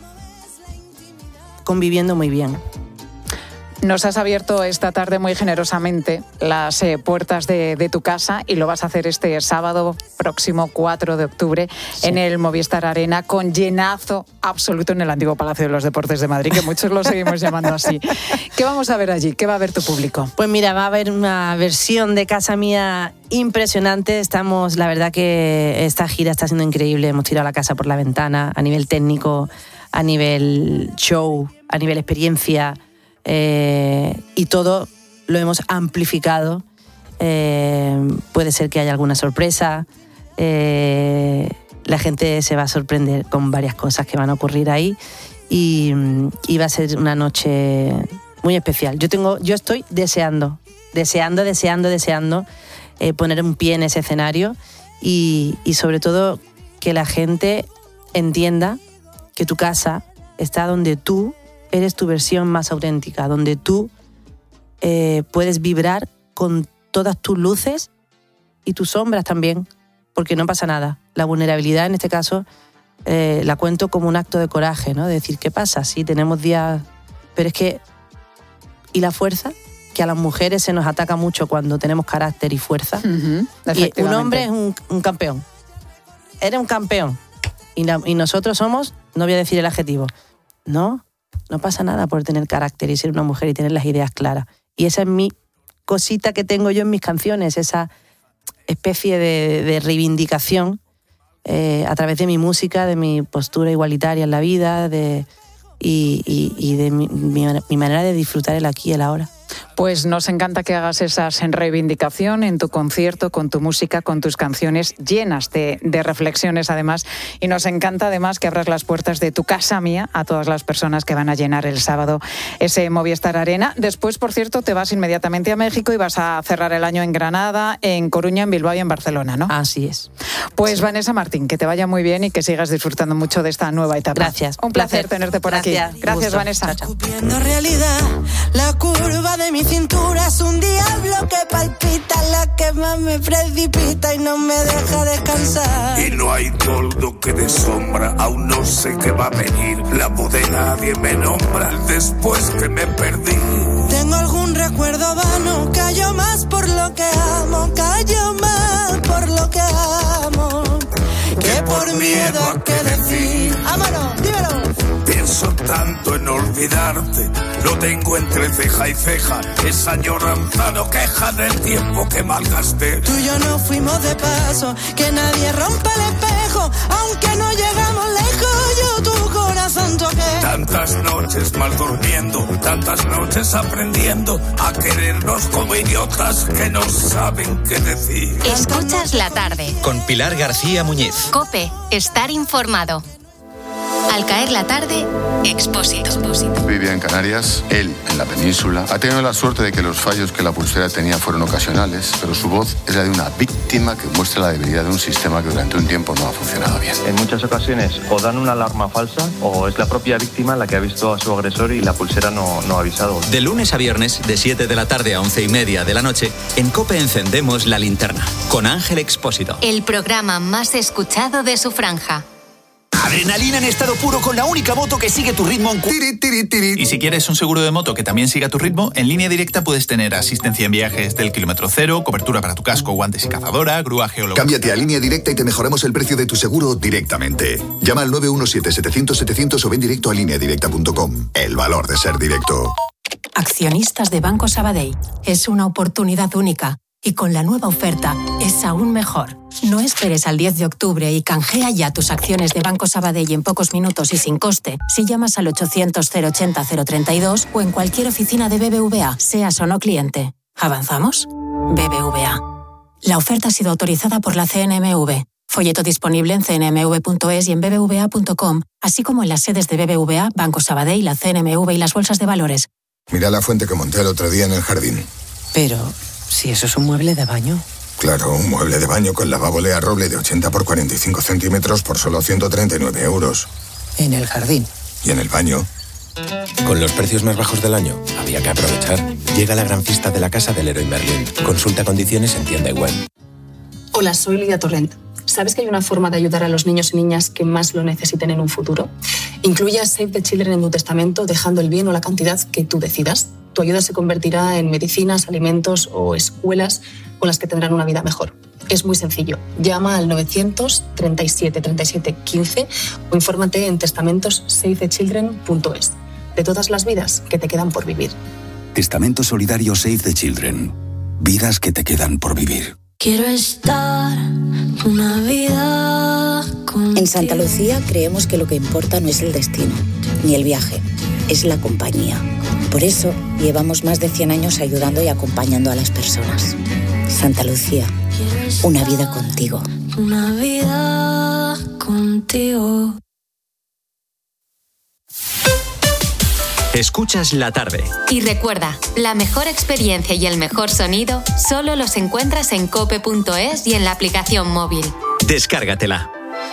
conviviendo muy bien. Nos has abierto esta tarde muy generosamente las eh, puertas de, de tu casa y lo vas a hacer este sábado próximo cuatro de octubre sí. en el Movistar Arena, con llenazo absoluto en el antiguo Palacio de los Deportes de Madrid, que muchos lo seguimos llamando así. ¿Qué vamos a ver allí? ¿Qué va a ver tu público? Pues mira, va a haber una versión de Casa Mía impresionante. Estamos, la verdad que esta gira está siendo increíble. Hemos tirado la casa por la ventana a nivel técnico, a nivel show, a nivel experiencia. Eh, y todo lo hemos amplificado. Eh, puede ser que haya alguna sorpresa. Eh, la gente se va a sorprender con varias cosas que van a ocurrir ahí y, y va a ser una noche muy especial. Yo tengo, yo estoy deseando, deseando, deseando, deseando eh, poner un pie en ese escenario y, y sobre todo que la gente entienda que tu casa está donde tú eres tu versión más auténtica, donde tú eh, puedes vibrar con todas tus luces y tus sombras también, porque no pasa nada. La vulnerabilidad en este caso eh, la cuento como un acto de coraje, ¿no? De decir, ¿qué pasa? Sí, tenemos días... Pero es que... ¿Y la fuerza? Que a las mujeres se nos ataca mucho cuando tenemos carácter y fuerza. Uh-huh, y un hombre es un, un campeón. Eres un campeón. Y, la, y nosotros somos, no voy a decir el adjetivo, ¿no? No pasa nada por tener carácter y ser una mujer y tener las ideas claras. Y esa es mi cosita que tengo yo en mis canciones, esa especie de, de reivindicación eh, a través de mi música, de mi postura igualitaria en la vida de, y, y, y de mi, mi, mi manera de disfrutar el aquí y el ahora. Pues nos encanta que hagas esas en reivindicación en tu concierto, con tu música, con tus canciones llenas de, de reflexiones además, y nos encanta además que abras las puertas de tu Casa Mía a todas las personas que van a llenar el sábado ese Movistar Arena. Después, por cierto, te vas inmediatamente a México y vas a cerrar el año en Granada, en Coruña, en Bilbao y en Barcelona, ¿no? Así es. Pues sí. Vanessa Martín, que te vaya muy bien y que sigas disfrutando mucho de esta nueva etapa. Gracias. Un placer, placer. tenerte por Gracias. aquí. Gracias, Gusto. Vanessa. Chao, chao. Realidad, la curva de mi cintura es un diablo que palpita, la que más me precipita y no me deja descansar. Y no hay toldo que de sombra, aún no sé qué va a venir. La voz de nadie me nombra después que me perdí. Tengo algún recuerdo vano, callo más por lo que amo, callo más por lo que amo, que, que por miedo a que decir. ¡Vámonos, dímelo! Pienso tanto en olvidarte, lo tengo entre ceja y ceja, esa añoranza no queja del tiempo que malgasté. Tú y yo no fuimos de paso, que nadie rompa el espejo, aunque no llegamos lejos, yo tu corazón toqué. Tantas noches mal durmiendo, tantas noches aprendiendo a querernos como idiotas que no saben qué decir. Escuchas la tarde. Con Pilar García Muñiz. COPE, estar informado. Al caer la tarde, Expósito. Vivía en Canarias, él en la península. Ha tenido la suerte de que los fallos que la pulsera tenía fueron ocasionales, pero su voz es la de una víctima que muestra la debilidad de un sistema que durante un tiempo no ha funcionado bien. En muchas ocasiones o dan una alarma falsa o es la propia víctima la que ha visto a su agresor y la pulsera no, no ha avisado. De lunes a viernes, de siete de la tarde a once y media de la noche, en COPE encendemos la linterna, con Ángel Expósito. El programa más escuchado de su franja. Adrenalina en estado puro con la única moto que sigue tu ritmo en... Tiri, tiri, tiri. Y si quieres un seguro de moto que también siga tu ritmo, en Línea Directa puedes tener asistencia en viajes del kilómetro cero, cobertura para tu casco, guantes y cazadora, grúa geológica. Cámbiate a Línea Directa y te mejoramos el precio de tu seguro directamente. Llama al nueve uno siete, setecientos, setecientos o ven directo a línea directa punto com. El valor de ser directo. Accionistas de Banco Sabadell. Es una oportunidad única. Y con la nueva oferta es aún mejor. No esperes al diez de octubre y canjea ya tus acciones de Banco Sabadell en pocos minutos y sin coste si llamas al ochocientos, cero ochenta, cero treinta y dos o en cualquier oficina de B B V A, seas o no cliente. ¿Avanzamos? B B V A. La oferta ha sido autorizada por la C N M V. Folleto disponible en c n m v punto es y en b b v a punto com, así como en las sedes de B B V A, Banco Sabadell, la C N M V y las bolsas de valores. Mira la fuente que monté el otro día en el jardín. Pero... si eso es un mueble de baño. Claro, un mueble de baño con lavabo Lea Roble de ochenta por cuarenta y cinco centímetros por solo ciento treinta y nueve euros. En el jardín. ¿Y en el baño? Con los precios más bajos del año, había que aprovechar. Llega la gran fiesta de la casa del Leroy Merlin. Consulta condiciones en tienda y web. Hola, soy Lidia Torrent. ¿Sabes que hay una forma de ayudar a los niños y niñas que más lo necesiten en un futuro? Incluye a Save the Children en tu testamento, dejando el bien o la cantidad que tú decidas. Tu ayuda se convertirá en medicinas, alimentos o escuelas con las que tendrán una vida mejor. Es muy sencillo. Llama al novecientos treinta y siete treinta y siete quince o infórmate en testamentos save the children punto es. De todas las vidas que te quedan por vivir. Testamento solidario Save the Children. Vidas que te quedan por vivir. Quiero estar una vida contigo. En Santa Lucía creemos que lo que importa no es el destino, ni el viaje, es la compañía. Por eso llevamos más de cien años ayudando y acompañando a las personas. Santa Lucía, una vida contigo. Una vida contigo. Escuchas la tarde. Y recuerda, la mejor experiencia y el mejor sonido solo los encuentras en cope punto es y en la aplicación móvil. Descárgatela.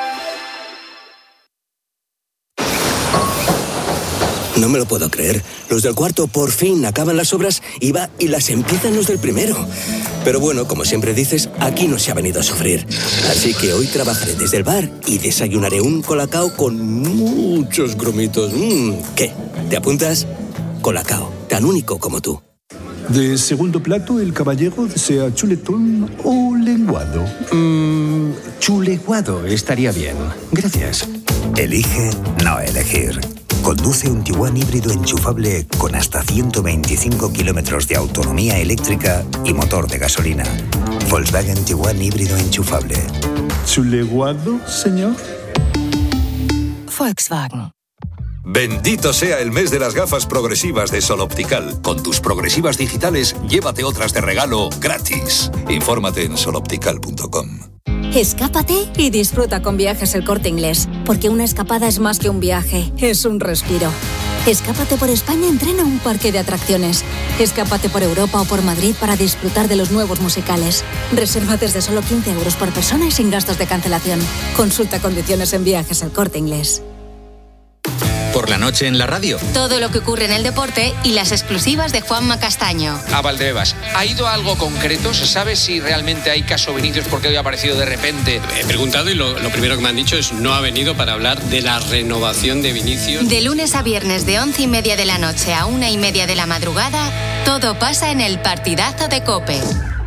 No me lo puedo creer. Los del cuarto por fin acaban las obras y va y las empiezan los del primero. Pero bueno, como siempre dices, aquí no se ha venido a sufrir. Así que hoy trabajaré desde el bar y desayunaré un colacao con muchos grumitos. Mm, ¿Qué? ¿Te apuntas? Colacao, tan único como tú. De segundo plato, el caballero desea chuletón o lenguado. Mmm, chuleguado estaría bien. Gracias. Elige no elegir. Conduce un Tiguan híbrido enchufable con hasta ciento veinticinco kilómetros de autonomía eléctrica y motor de gasolina. Volkswagen Tiguan híbrido enchufable. ¿Chuleguado, señor? Volkswagen. Bendito sea el mes de las gafas progresivas de Sol Optical. Con tus progresivas digitales, llévate otras de regalo gratis. Infórmate en sol optical punto com. Escápate y disfruta con Viajes El Corte Inglés, porque una escapada es más que un viaje, es un respiro. Escápate por España, entrena un parque de atracciones. Escápate por Europa o por Madrid para disfrutar de los nuevos musicales. Reserva desde solo quince euros por persona y sin gastos de cancelación. Consulta condiciones en Viajes El Corte Inglés. Por la noche en la radio. Todo lo que ocurre en el deporte y las exclusivas de Juanma Castaño. A Valdebebas, ¿ha ido a algo concreto? ¿Se sabe si realmente hay caso Vinicius porque hoy ha aparecido de repente? He preguntado y lo, lo primero que me han dicho es no ha venido para hablar de la renovación de Vinicius. De lunes a viernes de once y media de la noche a una y media de la madrugada, todo pasa en el partidazo de COPE.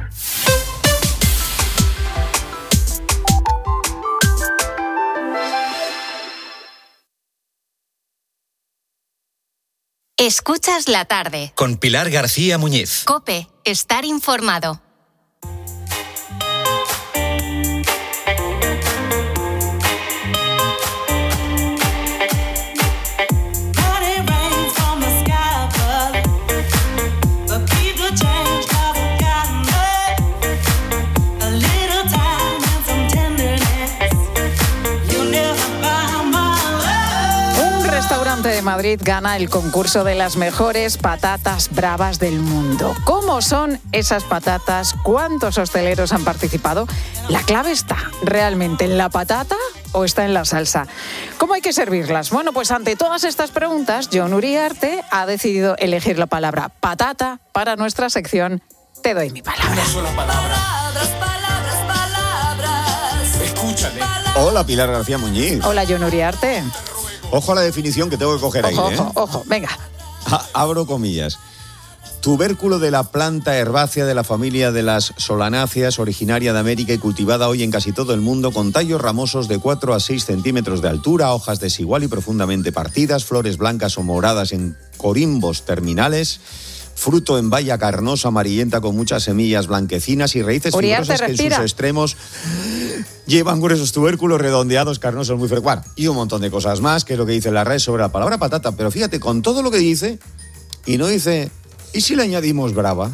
Escuchas la tarde. Con Pilar García Muñiz. COPE, estar informado. De Madrid gana el concurso de las mejores patatas bravas del mundo. ¿Cómo son esas patatas? ¿Cuántos hosteleros han participado? La clave está realmente en la patata o está en la salsa. ¿Cómo hay que servirlas? Bueno, pues ante todas estas preguntas, Jon Uriarte ha decidido elegir la palabra patata para nuestra sección Te doy mi palabra. Palabras, palabras, palabras. Escúchame. Hola, Pilar García Muñiz. Hola, Jon Uriarte. Ojo a la definición que tengo que coger ojo, ahí, ¿eh? Ojo, ojo, venga. A- abro comillas. Tubérculo de la planta herbácea de la familia de las solanáceas, originaria de América y cultivada hoy en casi todo el mundo, con tallos ramosos de cuatro a seis centímetros de altura, hojas desigual y profundamente partidas, flores blancas o moradas en corimbos terminales, fruto en baya carnosa amarillenta con muchas semillas blanquecinas y raíces Uriarte, fibrosas que respira. en sus extremos llevan gruesos tubérculos redondeados, carnosos muy frecuentes. Y un montón de cosas más, que es lo que dice la red sobre la palabra patata. Pero fíjate, con todo lo que dice, y no dice, ¿y si le añadimos brava?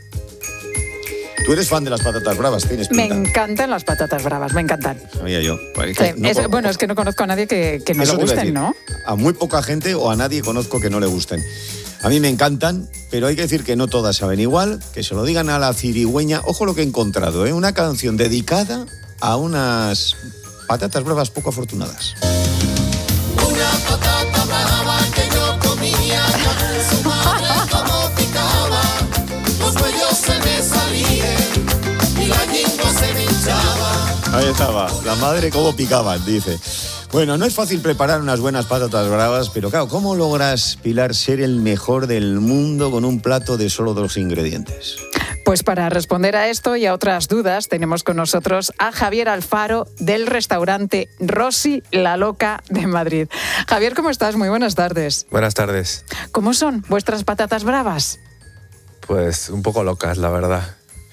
Tú eres fan de las patatas bravas, tienes Me pinta. encantan las patatas bravas, me encantan. Sabía yo. Pues, Sí, no es- por- bueno, es que no conozco a nadie que, que no Eso le te iba a gusten, decir. ¿no? A muy poca gente o a nadie conozco que no le gusten. A mí me encantan, pero hay que decir que no todas saben igual, que se lo digan a la cirigüeña. Ojo lo que he encontrado, ¿eh? Una canción dedicada a unas patatas bravas poco afortunadas. Una patata brava que yo comía, con su madre como picaba, los huellos se me salían y la lengua se me hinchaba. Ahí estaba, la madre cómo picaban, dice. Bueno, no es fácil preparar unas buenas patatas bravas, pero claro, ¿cómo logras, Pilar, ser el mejor del mundo con un plato de solo dos ingredientes? Pues para responder a esto y a otras dudas tenemos con nosotros a Javier Alfaro del restaurante Rosy La Loca de Madrid. Javier, ¿cómo estás? Muy buenas tardes. Buenas tardes. ¿Cómo son vuestras patatas bravas? Pues un poco locas, la verdad.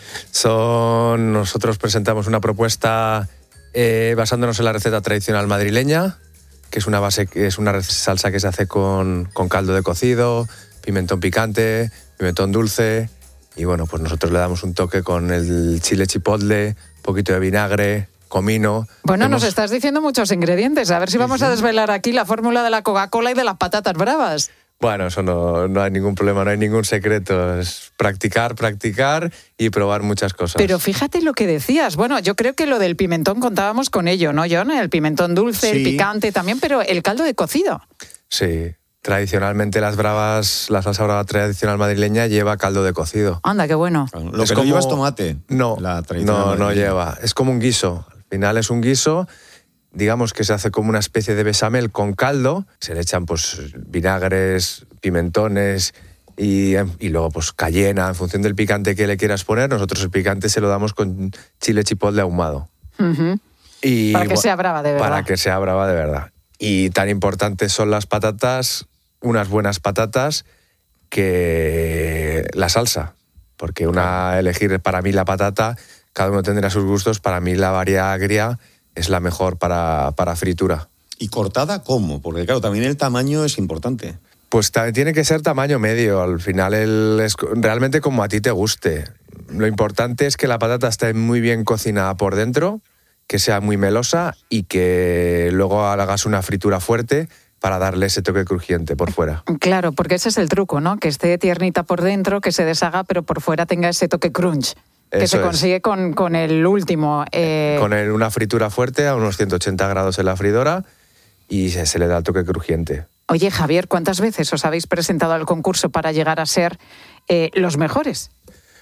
Son... Nosotros presentamos una propuesta eh, basándonos en la receta tradicional madrileña, que es una base, que es una salsa que se hace con, con caldo de cocido, pimentón picante, pimentón dulce. Y bueno, pues nosotros le damos un toque con el chile chipotle, un poquito de vinagre, comino. Bueno, Hemos... nos estás diciendo muchos ingredientes. A ver si vamos a desvelar aquí la fórmula de la Coca-Cola y de las patatas bravas. Bueno, eso no, no hay ningún problema, no hay ningún secreto. Es practicar, practicar y probar muchas cosas. Pero fíjate lo que decías. Bueno, yo creo que lo del pimentón contábamos con ello, ¿no, John? El pimentón dulce, sí. El picante también, pero el caldo de cocido. Sí. Tradicionalmente las bravas, la salsa brava tradicional madrileña lleva caldo de cocido. Anda, qué bueno. Lo es que como... no lleva es tomate. No, la no, no lleva. Es como un guiso. Al final es un guiso, digamos que se hace como una especie de bechamel con caldo. Se le echan pues vinagres, pimentones y, y luego pues cayena, en función del picante que le quieras poner. Nosotros el picante se lo damos con chile chipotle ahumado. Uh-huh. Y, para que bueno, sea brava de verdad. Para que sea brava de verdad. Y tan importantes son las patatas, unas buenas patatas, que la salsa. Porque una elegir para mí la patata, cada uno tendrá sus gustos. Para mí la variedad agria es la mejor para, para fritura. ¿Y cortada cómo? Porque claro, también el tamaño es importante. Pues también tiene que ser tamaño medio. Al final el, es realmente como a ti te guste. Lo importante es que la patata esté muy bien cocinada por dentro, que sea muy melosa y que luego hagas una fritura fuerte para darle ese toque crujiente por fuera. Claro, porque ese es el truco, ¿no? Que esté tiernita por dentro, que se deshaga, pero por fuera tenga ese toque crunch, que Eso se consigue es. con, con el último. Eh... Con el, una fritura fuerte a unos ciento ochenta grados en la freidora y se, se le da el toque crujiente. Oye, Javier, ¿cuántas veces os habéis presentado al concurso para llegar a ser eh, los mejores?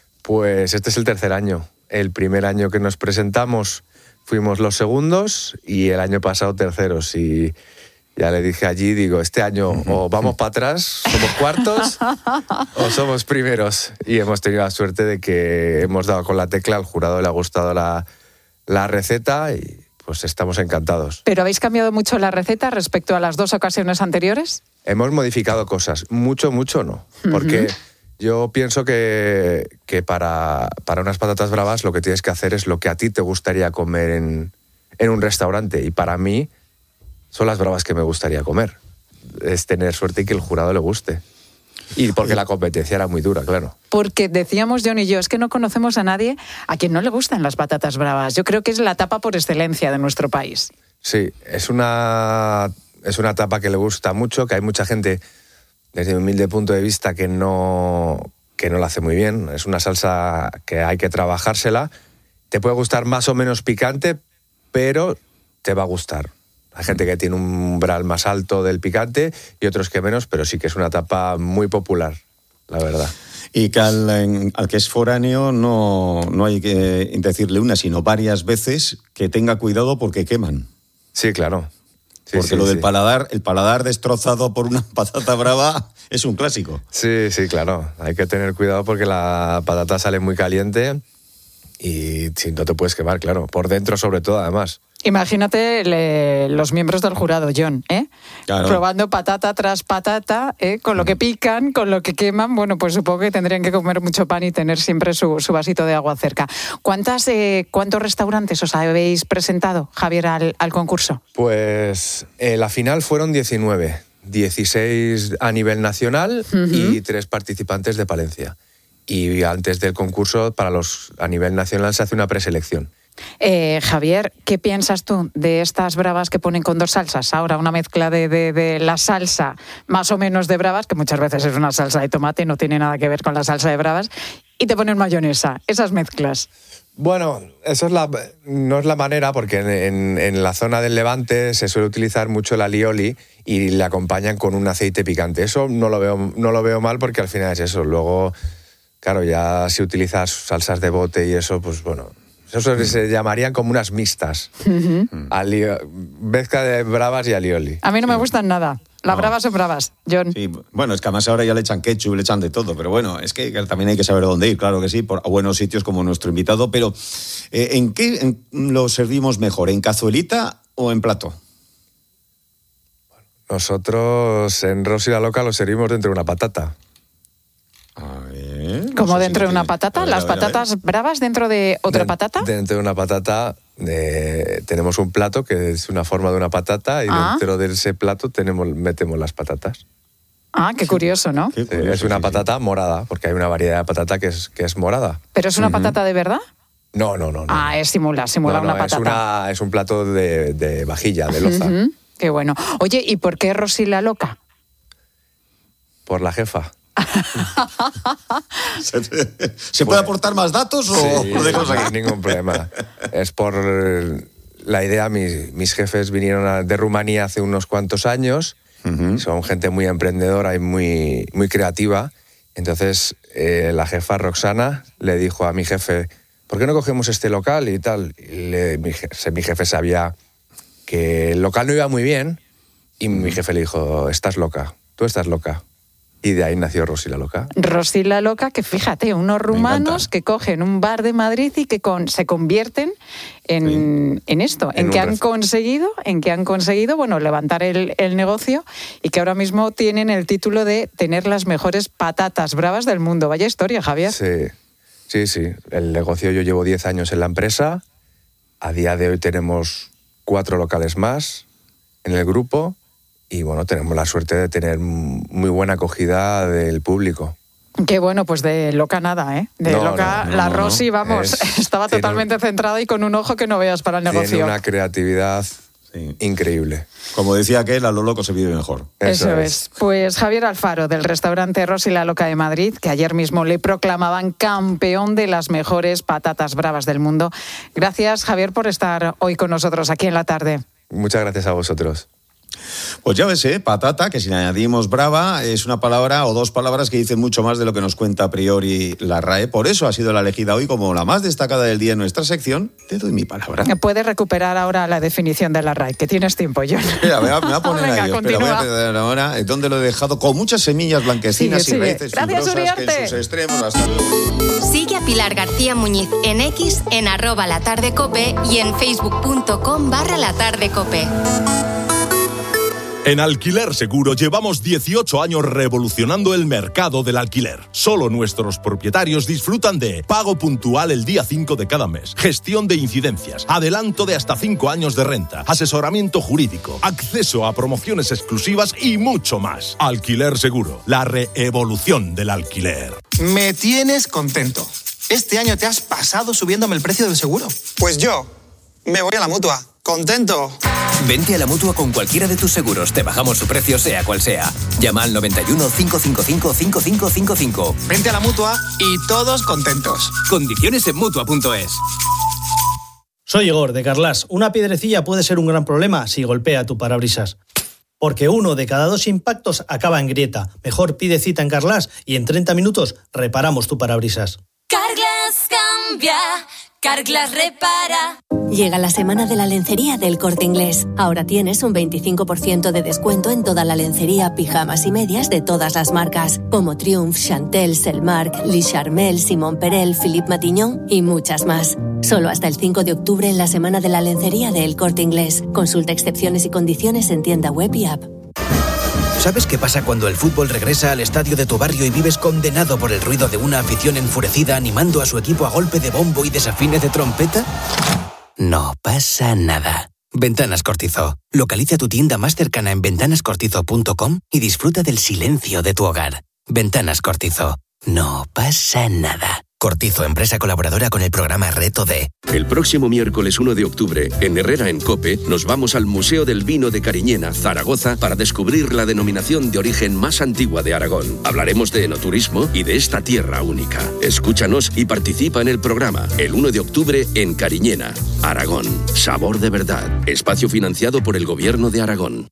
Pues este es el tercer año. El primer año que nos presentamos fuimos los segundos y el año pasado terceros. Y ya le dije allí, digo, este año o vamos para atrás, somos cuartos o somos primeros. Y hemos tenido la suerte de que hemos dado con la tecla, al jurado le ha gustado la, la receta y pues estamos encantados. ¿Pero habéis cambiado mucho la receta respecto a las dos ocasiones anteriores? Hemos modificado cosas, mucho, mucho no. Porque uh-huh. yo pienso que, que para, para unas patatas bravas lo que tienes que hacer es lo que a ti te gustaría comer en, en un restaurante. Y para mí son las bravas que me gustaría comer. Es tener suerte y que el jurado le guste. Y porque la competencia era muy dura, claro. Porque decíamos John y yo, es que no conocemos a nadie a quien no le gustan las patatas bravas. Yo creo que es la tapa por excelencia de nuestro país. Sí, es una, es una tapa que le gusta mucho, que hay mucha gente, desde mi humilde punto de vista, que no, que no la hace muy bien. Es una salsa que hay que trabajársela. Te puede gustar más o menos picante, pero te va a gustar. Hay gente que tiene un umbral más alto del picante y otros que menos, pero sí que es una tapa muy popular, la verdad. Y que al, al que es foráneo no, no hay que decirle una, sino varias veces que tenga cuidado porque queman. Sí, claro. Sí, porque sí, lo del sí. paladar, el paladar destrozado por una patata brava es un clásico. Sí, sí, claro. Hay que tener cuidado porque la patata sale muy caliente y si no te puedes quemar, claro. Por dentro sobre todo, además. Imagínate le, los miembros del jurado, John, ¿eh? Claro. Probando patata tras patata, ¿eh? Con lo que pican, con lo que queman. Bueno, pues supongo que tendrían que comer mucho pan y tener siempre su, su vasito de agua cerca. ¿Cuántas, eh, ¿Cuántos restaurantes os habéis presentado, Javier, al, al concurso? Pues eh, la final fueron diecinueve. dieciséis a nivel nacional uh-huh. y tres participantes de Palencia. Y antes del concurso, para los a nivel nacional, se hace una preselección. Eh, Javier, ¿qué piensas tú de estas bravas que ponen con dos salsas? Ahora una mezcla de, de, de la salsa más o menos de bravas, que muchas veces es una salsa de tomate, no tiene nada que ver con la salsa de bravas, y te ponen mayonesa, esas mezclas. Bueno, eso es la, no es la manera, porque en, en, en la zona del Levante se suele utilizar mucho el alioli y le acompañan con un aceite picante. Eso no lo veo, no lo veo mal, porque al final es eso. Luego, claro, ya si utilizas salsas de bote y eso, pues bueno... Eso se llamarían como unas mixtas. Uh-huh. Alio, mezcla de bravas y alioli. A mí no me gustan nada. Las no. bravas son bravas, John. Sí, bueno, es que además ahora ya le echan ketchup, le echan de todo. Pero bueno, es que también hay que saber dónde ir, claro que sí, por, a buenos sitios como nuestro invitado. Pero, eh, ¿en qué en, lo servimos mejor? ¿En cazuelita o en plato? Nosotros en Rosy la Loca lo servimos dentro de una patata. ¿Como no sé dentro si de una patata? Ver, ¿Las ver, patatas bravas dentro de otra de, patata? Dentro de una patata eh, tenemos un plato que es una forma de una patata y ah. dentro de ese plato tenemos, metemos las patatas. Ah, qué curioso, ¿no? Sí, curioso, es una sí, patata sí. morada, porque hay una variedad de patata que es, que es morada. ¿Pero es una uh-huh. patata de verdad? No, no, no. no. Ah, es simula, simula no, no, una patata. Es, una, es un plato de, de vajilla, de loza. Uh-huh. Qué bueno. Oye, ¿y por qué Rosy la Loca? Por la jefa. ¿Se puede aportar más datos o sí, lo dejamos aquí? No hay ningún problema. Es por la idea, mis, mis jefes vinieron a, de Rumanía hace unos cuantos años, uh-huh. son gente muy emprendedora y muy, muy creativa. Entonces eh, la jefa Roxana le dijo a mi jefe, ¿por qué no cogemos este local y tal? Y le, mi, mi jefe sabía que el local no iba muy bien y mi jefe le dijo, estás loca, tú estás loca. Y de ahí nació Rosy la Loca. Rosy la Loca, que fíjate, unos rumanos que cogen un bar de Madrid y que con, se convierten en, sí. en esto, en, en que han ref... conseguido, en que han conseguido, bueno, levantar el, el negocio y que ahora mismo tienen el título de tener las mejores patatas bravas del mundo. Vaya historia, Javier. Sí, sí, sí. El negocio, yo llevo diez años en la empresa. A día de hoy tenemos cuatro locales más en el grupo. Y bueno, tenemos la suerte de tener muy buena acogida del público. Qué bueno, pues de loca nada, ¿eh? De no, loca, no, no, la Rosy, vamos, es, estaba totalmente un, centrada y con un ojo que no veas para el negocio. Tiene una creatividad sí. increíble. Como decía aquel, a lo loco se vive mejor. Eso, Eso es. es. Pues Javier Alfaro, del restaurante Rosy la Loca de Madrid, que ayer mismo le proclamaban campeón de las mejores patatas bravas del mundo. Gracias, Javier, por estar hoy con nosotros aquí en la tarde. Muchas gracias a vosotros. Pues ya ves, ¿eh? Patata, que si añadimos brava, es una palabra o dos palabras que dicen mucho más de lo que nos cuenta a priori la R A E. Por eso ha sido la elegida hoy como la más destacada del día en nuestra sección. Te doy mi palabra. Puedes recuperar ahora la definición de la R A E, que tienes tiempo, John. Espera, me va, me va a poner Venga, ahí. Espera, voy a pedir ahora dónde lo he dejado, con muchas semillas blanquecinas sigue, sigue. y raíces Gracias, fibrosas Uriarte. que en sus extremos. Hasta luego. Sigue a Pilar García Muñiz en X, en arroba la tarde cope y en facebook.com barra la tarde cope. En Alquiler Seguro llevamos dieciocho años revolucionando el mercado del alquiler. Solo nuestros propietarios disfrutan de pago puntual el día cinco de cada mes, gestión de incidencias, adelanto de hasta cinco años de renta, asesoramiento jurídico, acceso a promociones exclusivas y mucho más. Alquiler Seguro, la reevolución del alquiler. Me tienes contento. Este año te has pasado subiéndome el precio del seguro. Pues yo me voy a la Mutua. ¡Contento! Vente a la Mutua con cualquiera de tus seguros. Te bajamos su precio sea cual sea. Llama al noventa y uno, cinco cinco cinco, cinco cinco cinco cinco. Vente a la Mutua y todos contentos. Condiciones en Mutua punto es. Soy Igor, de Carglass. Una piedrecilla puede ser un gran problema si golpea tu parabrisas. Porque uno de cada dos impactos acaba en grieta. Mejor pide cita en Carglass y en treinta minutos reparamos tu parabrisas. Carglass cambia, Carglass repara. Llega la semana de la lencería del Corte Inglés. Ahora tienes un veinticinco por ciento de descuento en toda la lencería, pijamas y medias de todas las marcas, como Triumph, Chantel, Selmark, Le Charmel, Simon Perel, Philippe Matignon y muchas más. Solo hasta el cinco de octubre en la semana de la lencería del Corte Inglés. Consulta excepciones y condiciones en tienda web y app. ¿Sabes qué pasa cuando el fútbol regresa al estadio de tu barrio y vives condenado por el ruido de una afición enfurecida animando a su equipo a golpe de bombo y desafines de trompeta? No pasa nada. Ventanas Cortizo. Localiza tu tienda más cercana en ventanas cortizo punto com y disfruta del silencio de tu hogar. Ventanas Cortizo. No pasa nada. Cortizo, empresa colaboradora con el programa Reto D. El próximo miércoles uno de octubre, en Herrera en COPE, nos vamos al Museo del Vino de Cariñena, Zaragoza, para descubrir la denominación de origen más antigua de Aragón. Hablaremos de enoturismo y de esta tierra única. Escúchanos y participa en el programa el uno de octubre en Cariñena, Aragón. Sabor de verdad. Espacio financiado por el Gobierno de Aragón.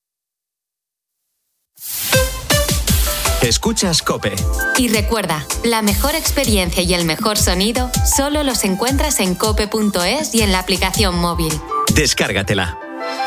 Escuchas COPE. Y recuerda, la mejor experiencia y el mejor sonido solo los encuentras en cope punto es y en la aplicación móvil. Descárgatela.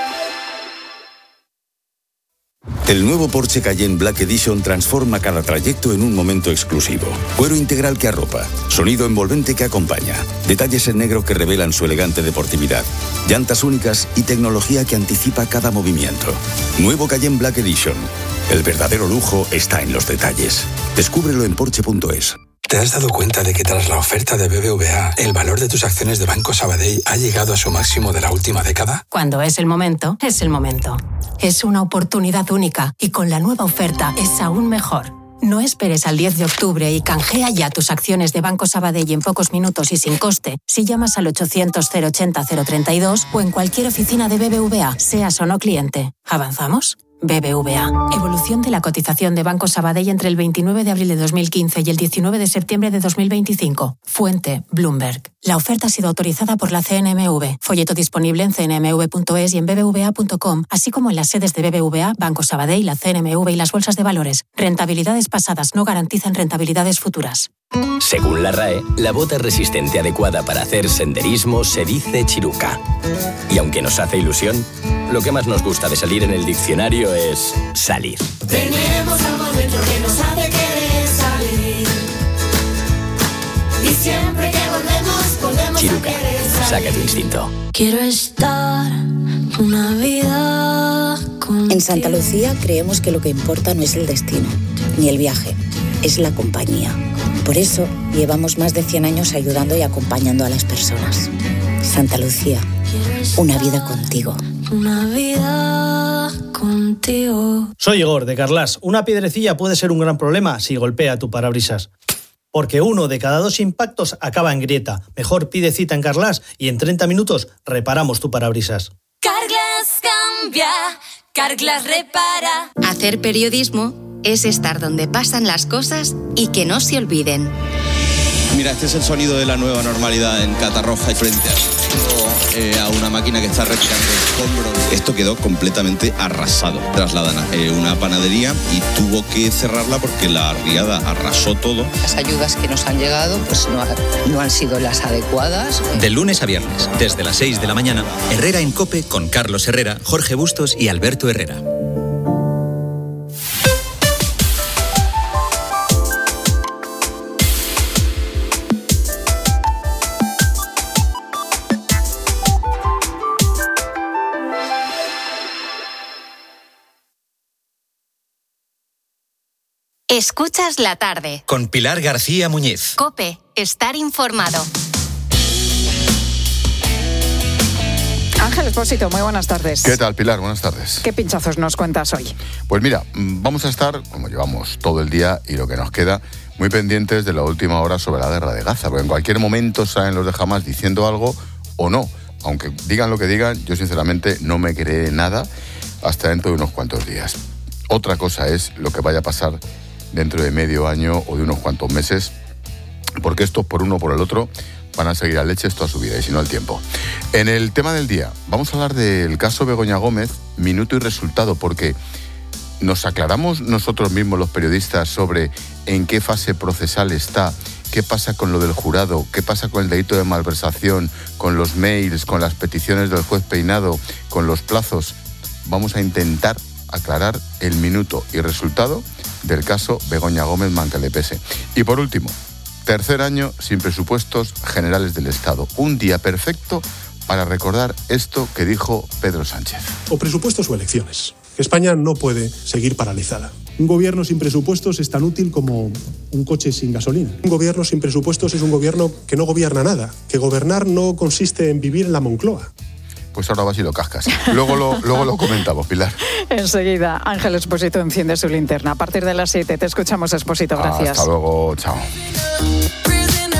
El nuevo Porsche Cayenne Black Edition transforma cada trayecto en un momento exclusivo. Cuero integral que arropa, sonido envolvente que acompaña, detalles en negro que revelan su elegante deportividad, llantas únicas y tecnología que anticipa cada movimiento. Nuevo Cayenne Black Edition. El verdadero lujo está en los detalles. Descúbrelo en Porsche punto es. ¿Te has dado cuenta de que tras la oferta de B B V A, el valor de tus acciones de Banco Sabadell ha llegado a su máximo de la última década? Cuando es el momento, es el momento. Es una oportunidad única y con la nueva oferta es aún mejor. No esperes al diez de octubre y canjea ya tus acciones de Banco Sabadell en pocos minutos y sin coste si llamas al ochocientos cero ochenta cero treinta y dos o en cualquier oficina de B B V A, seas o no cliente. ¿Avanzamos? B B V A. Evolución de la cotización de Banco Sabadell entre el veintinueve de abril de dos mil quince y el diecinueve de septiembre de dos mil veinticinco. Fuente, Bloomberg. La oferta ha sido autorizada por la C N M V. Folleto disponible en c n m v punto es y en b b v a punto com, así como en las sedes de B B V A, Banco Sabadell, la C N M V y las bolsas de valores. Rentabilidades pasadas no garantizan rentabilidades futuras. Según la R A E, la bota resistente adecuada para hacer senderismo se dice chiruca. Y aunque nos hace ilusión, lo que más nos gusta de salir en el diccionario es salir. Tenemos algo dentro que nos hace querer salir. Y siempre que volvemos, volvemos Chiruca, a querer salir. saca tu instinto. Quiero estar una vida contigo. En Santa Lucía creemos que lo que importa no es el destino, ni el viaje, es la compañía. Por eso llevamos más de cien años ayudando y acompañando a las personas. Santa Lucía, una vida contigo. Una vida contigo. Soy Igor, de Carlas. Una piedrecilla puede ser un gran problema si golpea tu parabrisas. Porque uno de cada dos impactos acaba en grieta. Mejor pide cita en Carlas y en treinta minutos reparamos tu parabrisas. Carglass cambia, Carglass repara. Hacer periodismo es estar donde pasan las cosas y que no se olviden. Mira, este es el sonido de la nueva normalidad en Catarroja y frente a, eh, a una máquina que está retirando escombros. Esto quedó completamente arrasado. Trasladan a eh, una panadería y tuvo que cerrarla porque la riada arrasó todo. Las ayudas que nos han llegado pues no, ha, no han sido las adecuadas. De lunes a viernes, desde las seis de la mañana, Herrera en COPE con Carlos Herrera, Jorge Bustos y Alberto Herrera. Escuchas la tarde. Con Pilar García Muñiz. COPE, estar informado. Ángel Expósito, muy buenas tardes. ¿Qué tal, Pilar? Buenas tardes. ¿Qué pinchazos nos cuentas hoy? Pues mira, vamos a estar, como llevamos todo el día y lo que nos queda, muy pendientes de la última hora sobre la guerra de Gaza, porque en cualquier momento salen los de Hamas diciendo algo o no. Aunque digan lo que digan, yo sinceramente no me creeré nada hasta dentro de unos cuantos días. Otra cosa es lo que vaya a pasar dentro de medio año o de unos cuantos meses, porque estos por uno o por el otro van a seguir a leches toda su vida y si no el tiempo. En el tema del día, vamos a hablar del caso Begoña Gómez, minuto y resultado, porque nos aclaramos nosotros mismos los periodistas sobre en qué fase procesal está, qué pasa con lo del jurado, qué pasa con el delito de malversación, con los mails, con las peticiones del juez Peinado, con los plazos. Vamos a intentar aclarar el minuto y resultado del caso Begoña Gómez, mal que le pese. Y por último, tercer año sin presupuestos generales del Estado. Un día perfecto para recordar esto que dijo Pedro Sánchez. O presupuestos o elecciones. España no puede seguir paralizada. Un gobierno sin presupuestos es tan útil como un coche sin gasolina. Un gobierno sin presupuestos es un gobierno que no gobierna nada, que gobernar no consiste en vivir en la Moncloa. Pues ahora vas y lo cascas. Luego lo, luego lo comentamos, Pilar. Enseguida, Ángel Expósito enciende su linterna. A partir de las siete te escuchamos, Expósito. Gracias. Hasta luego, chao.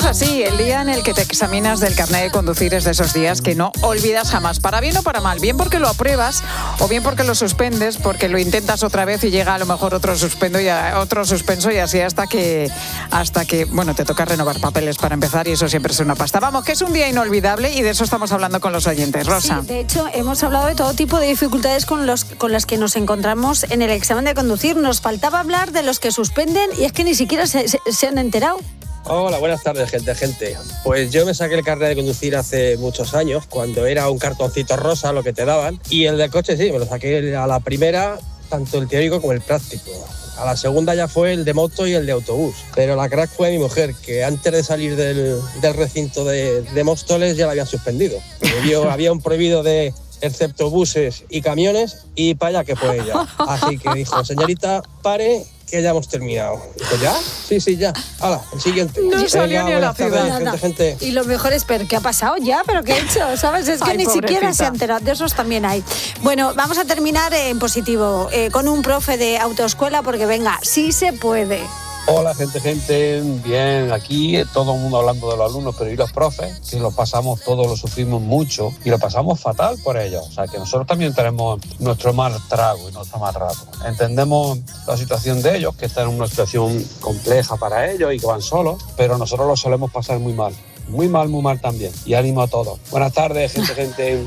así, el día en el que te examinas del carnet de conducir es de esos días que no olvidas jamás, para bien o para mal, bien porque lo apruebas o bien porque lo suspendes, porque lo intentas otra vez y llega a lo mejor otro suspendo y a, otro suspenso y así hasta que, hasta que, bueno, te toca renovar papeles para empezar y eso siempre es una pasta. Vamos, que es un día inolvidable y de eso estamos hablando con los oyentes. Rosa. Sí, de hecho, hemos hablado de todo tipo de dificultades con, los, con las que nos encontramos en el examen de conducir. Nos faltaba hablar de los que suspenden y es que ni siquiera se, se, se han enterado. Hola, buenas tardes, gente, gente. Pues yo me saqué el carnet de conducir hace muchos años, cuando era un cartoncito rosa lo que te daban, y el del coche sí, me lo saqué a la primera, tanto el teórico como el práctico. A la segunda ya fue el de moto y el de autobús. Pero la crack fue mi mujer, que antes de salir del, del recinto de, de Móstoles ya la habían suspendido. Vio, había un prohibido de excepto buses y camiones, y para allá que fue ella. Así que dijo, señorita, pare, que ya hemos terminado. Dijo, ¿ya? Sí, sí, ya. Hala, el siguiente. No Venga, salió ni a la ciudad. Tardes, gente, gente. Y lo mejor es, pero ¿qué ha pasado ya? ¿Pero qué ha hecho? ¿Sabes? Es que Ay, ni pobrecita. siquiera se ha enterado. De esos también hay. Bueno, vamos a terminar en positivo, eh, con un profe de autoescuela, porque venga, sí se puede. Hola, gente, gente. Bien, aquí todo el mundo hablando de los alumnos, pero ¿y los profes? Que lo pasamos todos, lo sufrimos mucho y lo pasamos fatal por ellos. O sea, que nosotros también tenemos nuestro mal trago y nuestro mal rato. Entendemos la situación de ellos, que están en una situación compleja para ellos y que van solos, pero nosotros lo solemos pasar muy mal. Muy mal, muy mal también. Y ánimo a todos. Buenas tardes, gente, gente.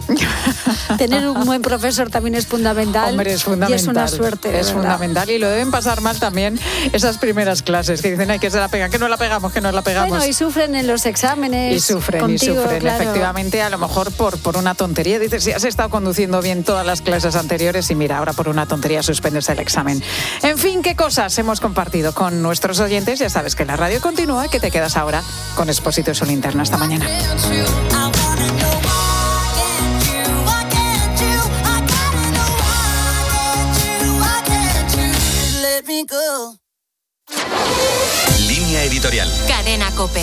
Tener un buen profesor también es fundamental. Hombre, es fundamental. Y es una suerte. Es fundamental y lo deben pasar mal también esas primeras clases que dicen, ay, que se la pegan, que no la pegamos, que no la pegamos. Bueno, y sufren en los exámenes. Y sufren, contigo, y sufren, claro. Efectivamente, a lo mejor por, por una tontería. Dices, si has estado conduciendo bien todas las clases anteriores y mira, ahora por una tontería suspendes el examen. En fin, qué cosas hemos compartido con nuestros oyentes. Ya sabes que la radio continúa y que te quedas ahora con Expósito y su linterna. Hasta mañana. Línea editorial. Cadena COPE.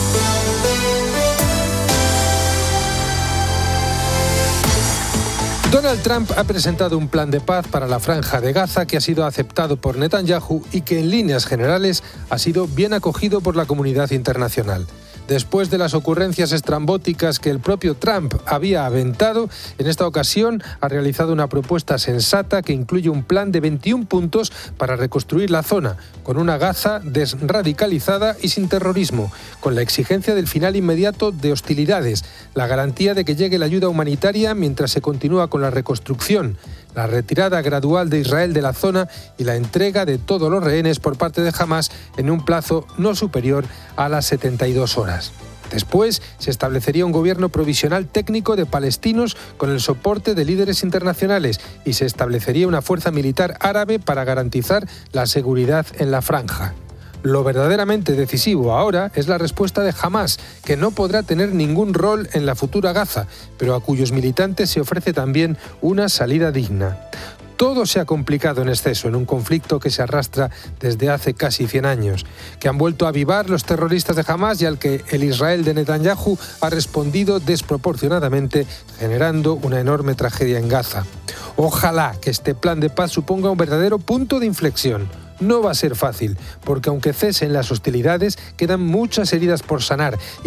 Donald Trump ha presentado un plan de paz para la Franja de Gaza que ha sido aceptado por Netanyahu y que en líneas generales ha sido bien acogido por la comunidad internacional. Después de las ocurrencias estrambóticas que el propio Trump había aventado, en esta ocasión ha realizado una propuesta sensata que incluye un plan de veintiún puntos para reconstruir la zona, con una Gaza desradicalizada y sin terrorismo, con la exigencia del final inmediato de hostilidades, la garantía de que llegue la ayuda humanitaria mientras se continúa con la reconstrucción, la retirada gradual de Israel de la zona y la entrega de todos los rehenes por parte de Hamás en un plazo no superior a las setenta y dos horas. Después se establecería un gobierno provisional técnico de palestinos con el soporte de líderes internacionales y se establecería una fuerza militar árabe para garantizar la seguridad en la franja. Lo verdaderamente decisivo ahora es la respuesta de Hamás, que no podrá tener ningún rol en la futura Gaza, pero a cuyos militantes se ofrece también una salida digna. Todo se ha complicado en exceso en un conflicto que se arrastra desde hace casi cien años, que han vuelto a avivar los terroristas de Hamás y al que el Israel de Netanyahu ha respondido desproporcionadamente, generando una enorme tragedia en Gaza. Ojalá que este plan de paz suponga un verdadero punto de inflexión. No va a ser fácil, porque aunque cesen las hostilidades, quedan muchas heridas por sanar.